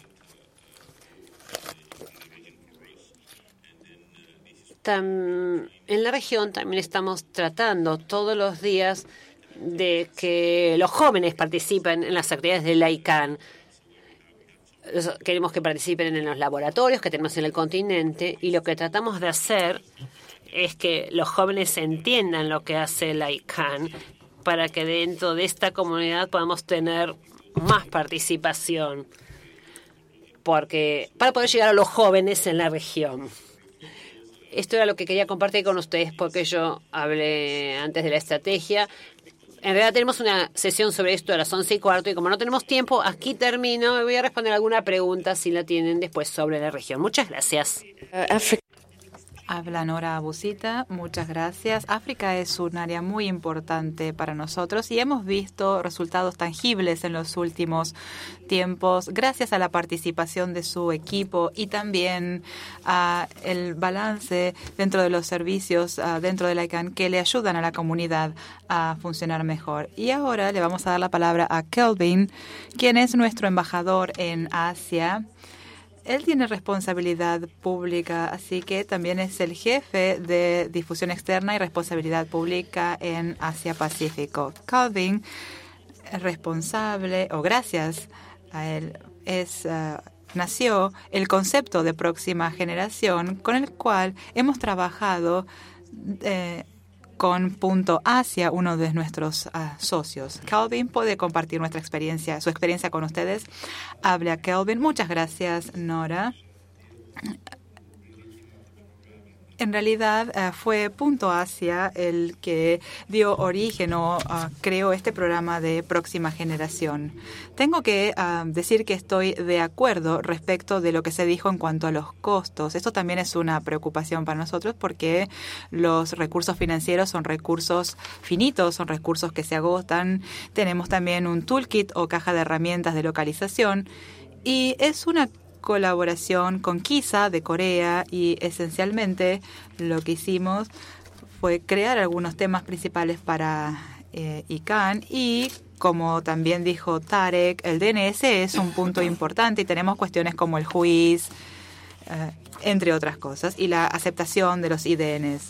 Tam, en la región también estamos tratando todos los días de que los jóvenes participen en las actividades de la I C A N. Queremos que participen en los laboratorios que tenemos en el continente y lo que tratamos de hacer es que los jóvenes entiendan lo que hace la I C A N para que dentro de esta comunidad podamos tener más participación, porque para poder llegar a los jóvenes en la región. Esto era lo que quería compartir con ustedes porque yo hablé antes de la estrategia. En realidad tenemos una sesión sobre esto a las once y cuarto y como no tenemos tiempo, aquí termino y voy a responder alguna pregunta si la tienen después sobre la región. Muchas gracias. Habla Nora Busita, muchas gracias. África es un área muy importante para nosotros y hemos visto resultados tangibles en los últimos tiempos gracias a la participación de su equipo y también a el balance dentro de los servicios uh, dentro de la ICANN que le ayudan a la comunidad a funcionar mejor. Y ahora le vamos a dar la palabra a Kelvin, quien es nuestro embajador en Asia. Él tiene responsabilidad pública, así que también es el jefe de difusión externa y responsabilidad pública en Asia-Pacífico. Calvin es responsable, o gracias a él, es, uh, nació el concepto de próxima generación con el cual hemos trabajado eh, con Punto Asia, uno de nuestros uh, socios. Kelvin puede compartir nuestra experiencia, su experiencia con ustedes. Habla Kelvin. Muchas gracias, Nora. En realidad uh, fue Punto Asia el que dio origen o uh, creó este programa de próxima generación. Tengo que uh, decir que estoy de acuerdo respecto de lo que se dijo en cuanto a los costos. Esto también es una preocupación para nosotros porque los recursos financieros son recursos finitos, son recursos que se agotan. Tenemos también un toolkit o caja de herramientas de localización y es una colaboración con Kisa de Corea y esencialmente lo que hicimos fue crear algunos temas principales para eh, ICANN y como también dijo Tarek, el D N S es un punto importante y tenemos cuestiones como el juiz, eh, entre otras cosas, y la aceptación de los I D Ns.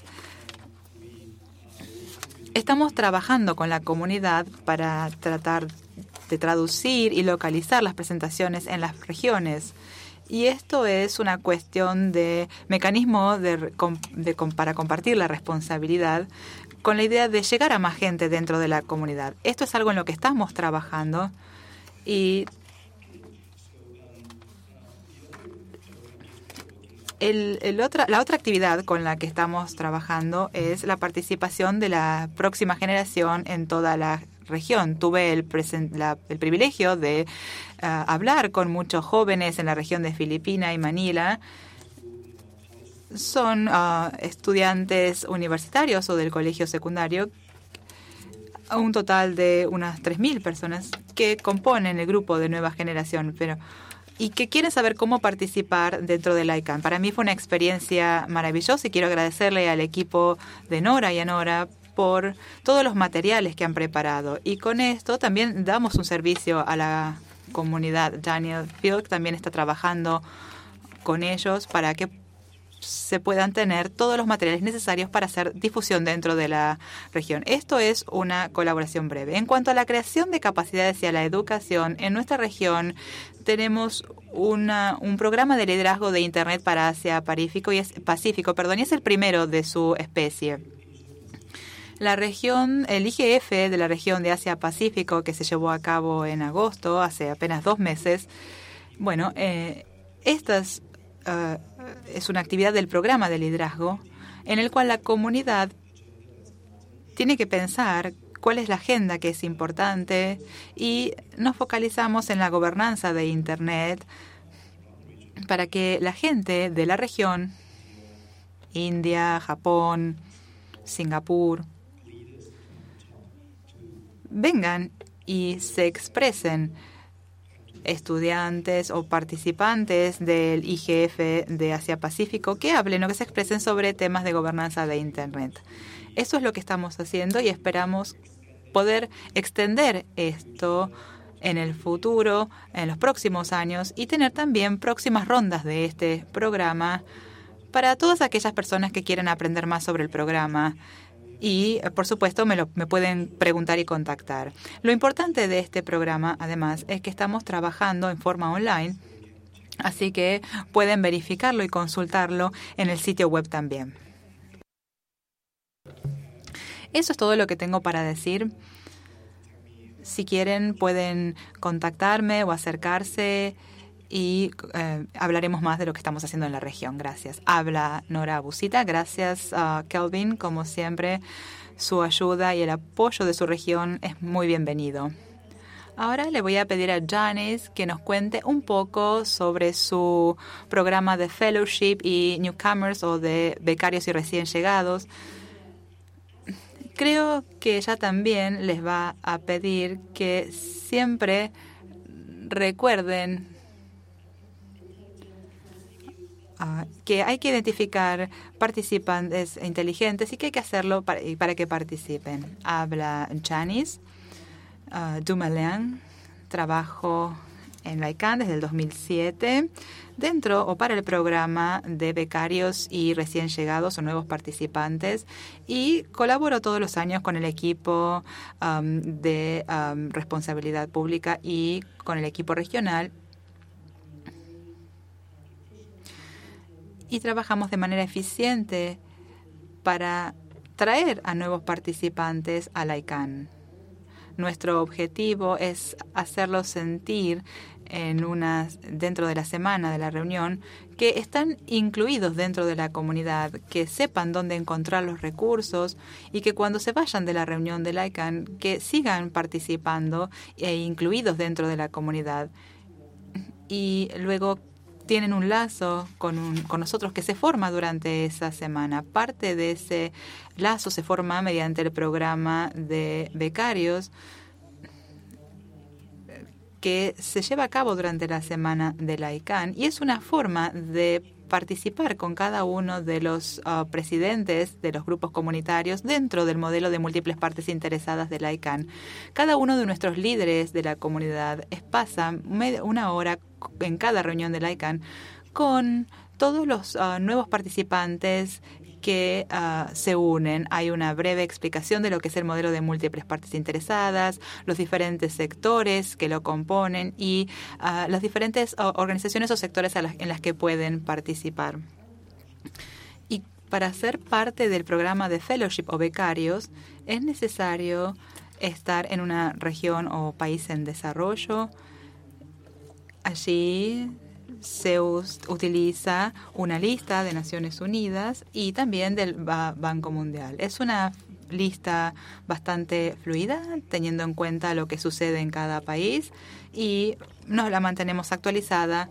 Estamos trabajando con la comunidad para tratar de traducir y localizar las presentaciones en las regiones. Y esto es una cuestión de mecanismo de, de, para compartir la responsabilidad con la idea de llegar a más gente dentro de la comunidad. Esto es algo en lo que estamos trabajando y el, el otra, la otra actividad con la que estamos trabajando es la participación de la próxima generación en toda la región. Tuve el, la, el privilegio de uh, hablar con muchos jóvenes en la región de Filipinas y Manila. Son uh, estudiantes universitarios o del colegio secundario, un total de unas tres mil personas que componen el grupo de nueva generación, pero y que quieren saber cómo participar dentro del ICANN. Para mí fue una experiencia maravillosa y quiero agradecerle al equipo de Nora y a Nora por todos los materiales que han preparado. Y con esto también damos un servicio a la comunidad. Daniel Field también está trabajando con ellos para que se puedan tener todos los materiales necesarios para hacer difusión dentro de la región. Esto es una colaboración breve. En cuanto a la creación de capacidades y a la educación, en nuestra región tenemos una, un programa de liderazgo de Internet para Asia Pacífico y es, Pacífico, perdón, y es el primero de su especie. La región, el I G F de la región de Asia-Pacífico, que se llevó a cabo en agosto, hace apenas dos meses, bueno, eh, esta es, uh, es una actividad del programa de liderazgo en el cual la comunidad tiene que pensar cuál es la agenda que es importante y nos focalizamos en la gobernanza de Internet para que la gente de la región, India, Japón, Singapur, vengan y se expresen, estudiantes o participantes del I G F de Asia-Pacífico que hablen o que se expresen sobre temas de gobernanza de Internet. Eso es lo que estamos haciendo y esperamos poder extender esto en el futuro, en los próximos años y tener también próximas rondas de este programa para todas aquellas personas que quieran aprender más sobre el programa. Y, por supuesto, me, lo, me pueden preguntar y contactar. Lo importante de este programa, además, es que estamos trabajando en forma online, así que pueden verificarlo y consultarlo en el sitio web también. Eso es todo lo que tengo para decir. Si quieren, pueden contactarme o acercarse y eh, hablaremos más de lo que estamos haciendo en la región. Gracias. Habla Nora Busita. Gracias a uh, Kelvin. Como siempre, su ayuda y el apoyo de su región es muy bienvenido. Ahora le voy a pedir a Janice que nos cuente un poco sobre su programa de fellowship y newcomers o de becarios y recién llegados. Creo que ella también les va a pedir que siempre recuerden uh, que hay que identificar participantes inteligentes y que hay que hacerlo para, para que participen. Habla Janice uh, Dumoulin. Trabajo en la ICANN desde el dos mil siete dentro o para el programa de becarios y recién llegados o nuevos participantes, y colaboro todos los años con el equipo um, de um, responsabilidad pública y con el equipo regional, y trabajamos de manera eficiente para traer a nuevos participantes a la ICANN. Nuestro objetivo es hacerlos sentir en una, dentro de la semana de la reunión que están incluidos dentro de la comunidad, que sepan dónde encontrar los recursos y que cuando se vayan de la reunión de la ICANN que sigan participando e incluidos dentro de la comunidad. Y luego tienen un lazo con, un, con nosotros que se forma durante esa semana. Parte de ese lazo se forma mediante el programa de becarios que se lleva a cabo durante la semana de la ICANN, y es una forma de participar con cada uno de los uh, presidentes de los grupos comunitarios dentro del modelo de múltiples partes interesadas de la ICANN. Cada uno de nuestros líderes de la comunidad pasa una hora en cada reunión de la ICANN con todos los uh, nuevos participantes que uh, se unen. Hay una breve explicación de lo que es el modelo de múltiples partes interesadas, los diferentes sectores que lo componen y uh, las diferentes uh, organizaciones o sectores a las, en las que pueden participar. Y para ser parte del programa de fellowship o becarios es necesario estar en una región o país en desarrollo. Allí se utiliza una lista de Naciones Unidas y también del Banco Mundial. Es una lista bastante fluida, teniendo en cuenta lo que sucede en cada país, y nos la mantenemos actualizada.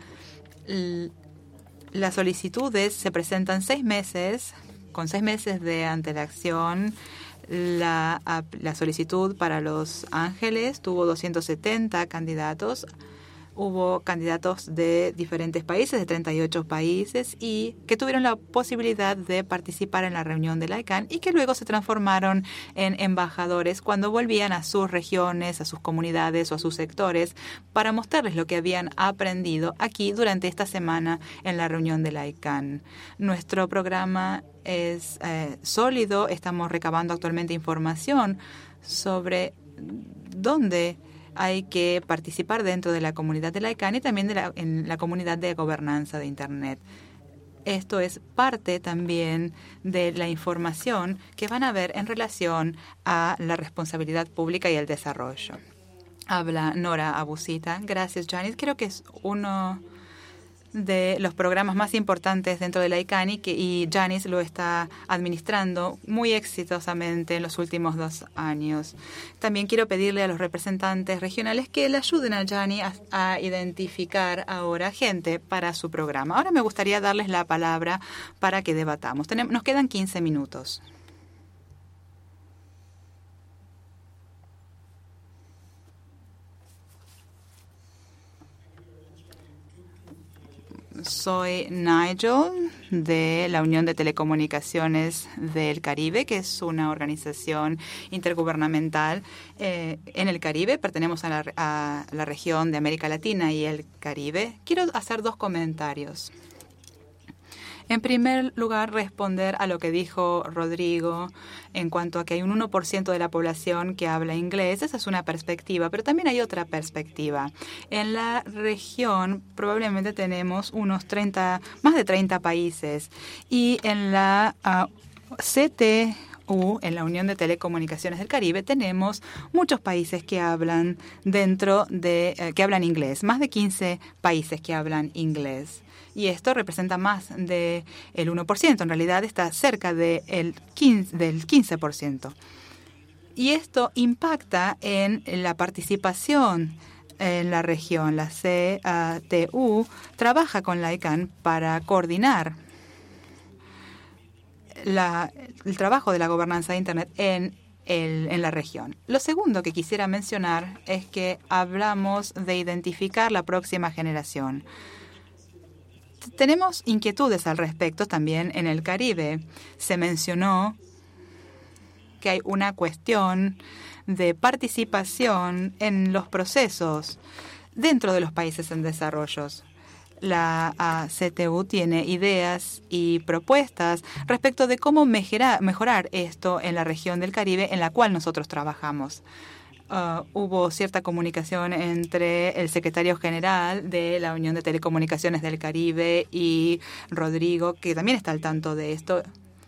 Las solicitudes se presentan seis meses, con seis meses de antelación. La, la solicitud para Los Ángeles tuvo doscientos setenta candidatos. Hubo candidatos de diferentes países, de treinta y ocho países, y que tuvieron la posibilidad de participar en la reunión de la ICANN y que luego se transformaron en embajadores cuando volvían a sus regiones, a sus comunidades o a sus sectores para mostrarles lo que habían aprendido aquí durante esta semana en la reunión de la ICANN. Nuestro programa es eh, sólido. Estamos recabando actualmente información sobre dónde hay que participar dentro de la comunidad de la ICANN y también de la, en la comunidad de gobernanza de Internet. Esto es parte también de la información que van a ver en relación a la responsabilidad pública y el desarrollo. Habla Nora Abusita. Gracias, Janice. Creo que es uno de los programas más importantes dentro de la ICANN y, que, y Janice lo está administrando muy exitosamente en los últimos dos años. También quiero pedirle a los representantes regionales que le ayuden a Janice a, a identificar ahora gente para su programa. Ahora me gustaría darles la palabra para que debatamos. Tenemos, nos quedan quince minutos. Soy Nigel de la Unión de Telecomunicaciones del Caribe, que es una organización intergubernamental eh, en el Caribe. Pertenecemos a la, a la región de América Latina y el Caribe. Quiero hacer dos comentarios. En primer lugar, responder a lo que dijo Rodrigo en cuanto a que hay un uno por ciento de la población que habla inglés. Esa es una perspectiva, pero también hay otra perspectiva. En la región probablemente tenemos unos treinta, más de treinta países, y en la uh, C T U, en la Unión de Telecomunicaciones del Caribe, tenemos muchos países que hablan dentro de eh, que hablan inglés, más de quince países que hablan inglés. Y esto representa más del uno por ciento. En realidad está cerca de el quince, del quince por ciento. Y esto impacta en la participación en la región. La C T U trabaja con la ICANN para coordinar la, el trabajo de la gobernanza de Internet en, el, en la región. Lo segundo que quisiera mencionar es que hablamos de identificar la próxima generación. Tenemos inquietudes al respecto también en el Caribe. Se mencionó que hay una cuestión de participación en los procesos dentro de los países en desarrollo. La uh, C T U tiene ideas y propuestas respecto de cómo mejorar, mejorar esto en la región del Caribe en la cual nosotros trabajamos. Uh, hubo cierta comunicación entre el secretario general de la Unión de Telecomunicaciones del Caribe y Rodrigo, que también está al tanto de esto.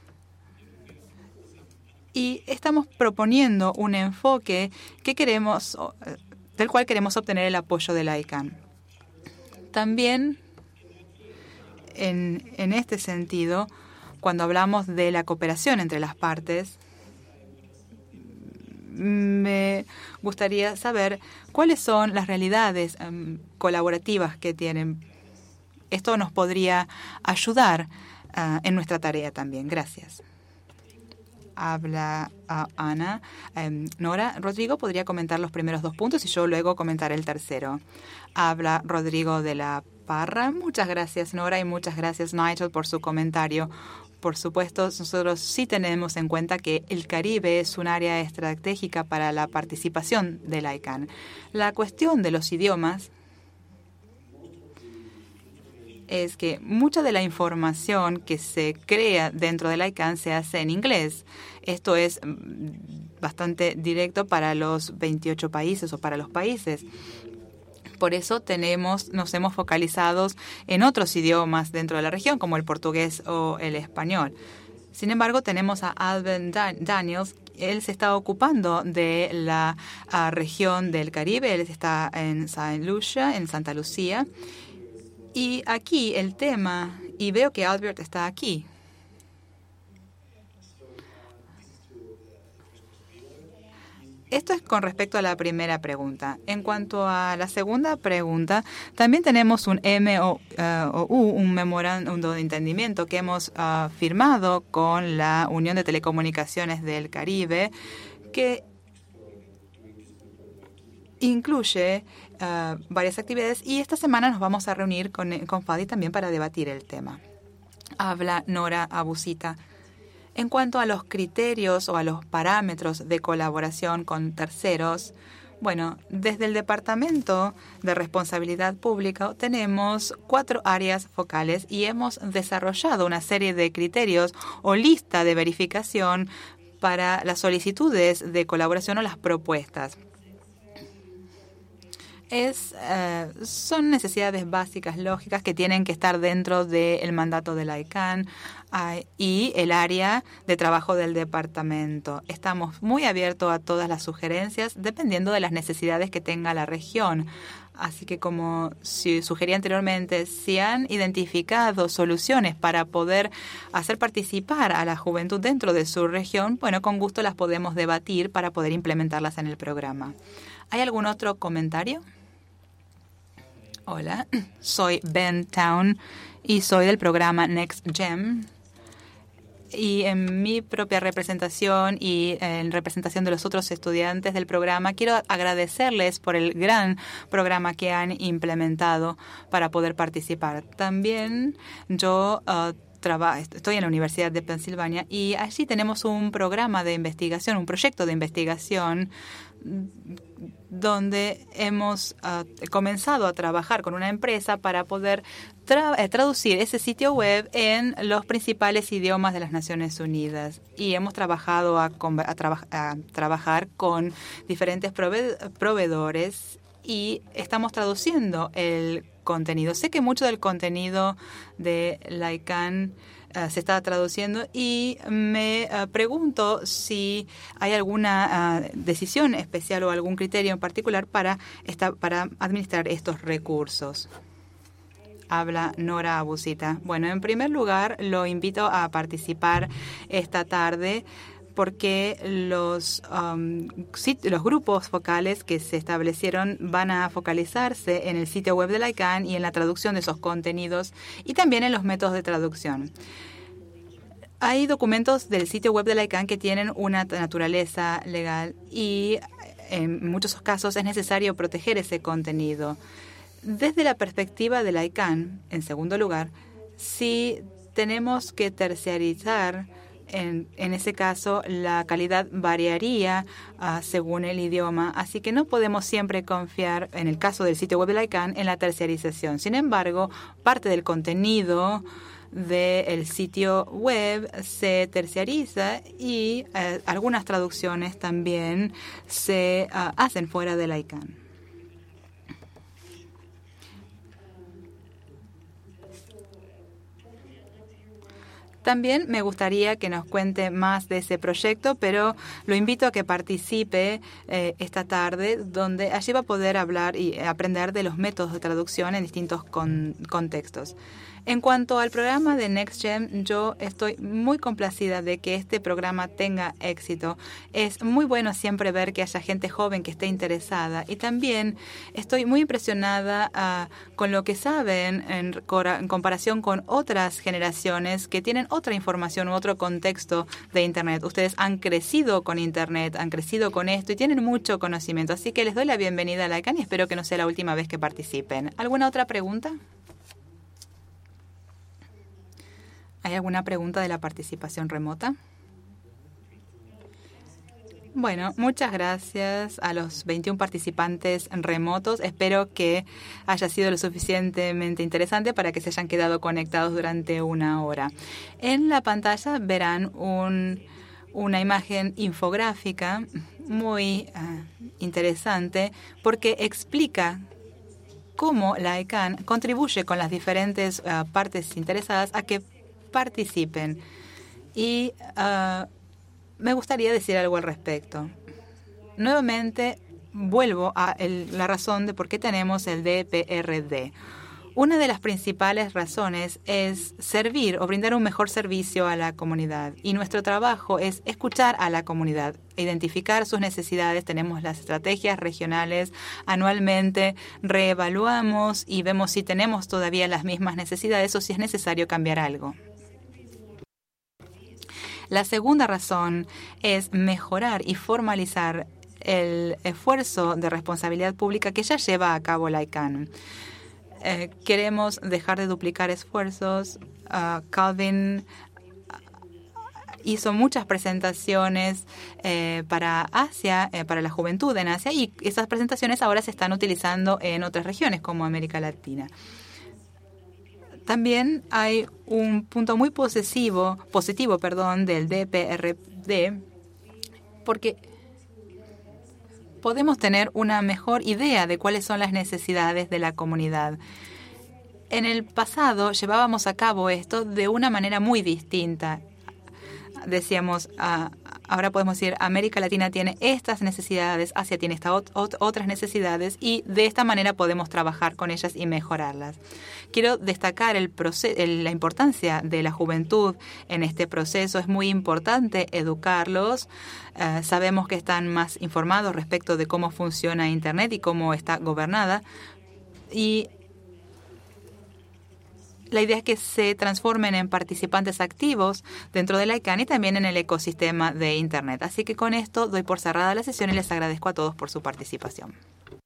Y estamos proponiendo un enfoque que queremos, del cual queremos obtener el apoyo de la ICANN. También, en, en este sentido, cuando hablamos de la cooperación entre las partes, me gustaría saber cuáles son las realidades um, colaborativas que tienen. Esto nos podría ayudar uh, en nuestra tarea también. Gracias. Habla uh, Ana. Um, Nora, Rodrigo podría comentar los primeros dos puntos y yo luego comentaré el tercero. Habla Rodrigo de la Parra. Muchas gracias, Nora, y muchas gracias, Nigel, por su comentario. Por supuesto, nosotros sí tenemos en cuenta que el Caribe es un área estratégica para la participación de la ICANN. La cuestión de los idiomas es que mucha de la información que se crea dentro de la ICANN se hace en inglés. Esto es bastante directo para los veintiocho países o para los países. Por eso tenemos, nos hemos focalizado en otros idiomas dentro de la región, como el portugués o el español. Sin embargo, tenemos a Alvin Daniels. Él se está ocupando de la uh, región del Caribe. Él está en Saint Lucia, en Santa Lucía. Y aquí el tema, y veo que Albert está aquí. Esto es con respecto a la primera pregunta. En cuanto a la segunda pregunta, también tenemos un M O U, un memorándum de entendimiento que hemos uh, firmado con la Unión de Telecomunicaciones del Caribe, que incluye uh, varias actividades, y esta semana nos vamos a reunir con, con Fadi también para debatir el tema. Habla Nora Abusita. En cuanto a los criterios o a los parámetros de colaboración con terceros, bueno, desde el Departamento de Responsabilidad Pública tenemos cuatro áreas focales y hemos desarrollado una serie de criterios o lista de verificación para las solicitudes de colaboración o las propuestas. Es, uh, son necesidades básicas, lógicas, que tienen que estar dentro del mandato de la ICANN uh, y el área de trabajo del departamento. Estamos muy abiertos a todas las sugerencias, dependiendo de las necesidades que tenga la región. Así que, como sugerí anteriormente, si han identificado soluciones para poder hacer participar a la juventud dentro de su región, bueno, con gusto las podemos debatir para poder implementarlas en el programa. ¿Hay algún otro comentario? Hola, soy Ben Town y soy del programa Next Gen. Y en mi propia representación y en representación de los otros estudiantes del programa, quiero agradecerles por el gran programa que han implementado para poder participar. También yo uh, Traba, estoy en la Universidad de Pensilvania y allí tenemos un programa de investigación, un proyecto de investigación donde hemos uh, comenzado a trabajar con una empresa para poder tra eh, traducir ese sitio web en los principales idiomas de las Naciones Unidas. Y hemos trabajado a, a, traba a trabajar con diferentes prove proveedores y estamos traduciendo el contenido. Sé que mucho del contenido de la ICANN uh, se está traduciendo y me uh, pregunto si hay alguna uh, decisión especial o algún criterio en particular para, esta, para administrar estos recursos. Habla Nora Abusita. Bueno, en primer lugar, lo invito a participar esta tarde porque los, um, sit- los grupos focales que se establecieron van a focalizarse en el sitio web de la ICANN y en la traducción de esos contenidos y también en los métodos de traducción. Hay documentos del sitio web de la ICANN que tienen una naturaleza legal y en muchos casos es necesario proteger ese contenido. Desde la perspectiva de la ICANN, en segundo lugar, si tenemos que terciarizar, en, en ese caso la calidad variaría uh, según el idioma, así que no podemos siempre confiar, en el caso del sitio web de la ICANN, en la terciarización. Sin embargo, parte del contenido del sitio web se terciariza y uh, algunas traducciones también se uh, hacen fuera de la ICANN. También me gustaría que nos cuente más de ese proyecto, pero lo invito a que participe eh, esta tarde, donde allí va a poder hablar y aprender de los métodos de traducción en distintos con, contextos. En cuanto al programa de NextGen, yo estoy muy complacida de que este programa tenga éxito. Es muy bueno siempre ver que haya gente joven que esté interesada y también estoy muy impresionada uh, con lo que saben en, en comparación con otras generaciones que tienen otra información u otro contexto de Internet. Ustedes han crecido con Internet, han crecido con esto y tienen mucho conocimiento. Así que les doy la bienvenida a la ICANN y espero que no sea la última vez que participen. ¿Alguna otra pregunta? ¿Hay alguna pregunta de la participación remota? Bueno, muchas gracias a los veintiún participantes remotos. Espero que haya sido lo suficientemente interesante para que se hayan quedado conectados durante una hora. En la pantalla verán un, una imagen infográfica muy uh, interesante porque explica cómo la ICANN contribuye con las diferentes uh, partes interesadas a que participen. Y uh, me gustaría decir algo al respecto. Nuevamente, vuelvo a el, la razón de por qué tenemos el D P R D. Una de las principales razones es servir o brindar un mejor servicio a la comunidad. Y nuestro trabajo es escuchar a la comunidad, identificar sus necesidades. Tenemos las estrategias regionales. Anualmente reevaluamos y vemos si tenemos todavía las mismas necesidades o si es necesario cambiar algo. La segunda razón es mejorar y formalizar el esfuerzo de responsabilidad pública que ya lleva a cabo la ICANN. Eh, queremos dejar de duplicar esfuerzos. Uh, Calvin hizo muchas presentaciones eh, para Asia, eh, para la juventud en Asia, y esas presentaciones ahora se están utilizando en otras regiones como América Latina. También hay un punto muy posesivo, positivo perdón, del D P R D, porque podemos tener una mejor idea de cuáles son las necesidades de la comunidad. En el pasado llevábamos a cabo esto de una manera muy distinta. Decíamos, uh, ahora podemos decir, América Latina tiene estas necesidades, Asia tiene estas ot- ot- otras necesidades y de esta manera podemos trabajar con ellas y mejorarlas. Quiero destacar el proce- el, la importancia de la juventud en este proceso. Es muy importante educarlos. Uh, sabemos que están más informados respecto de cómo funciona Internet y cómo está gobernada. Y la idea es que se transformen en participantes activos dentro de la ICANN y también en el ecosistema de Internet. Así que con esto doy por cerrada la sesión y les agradezco a todos por su participación.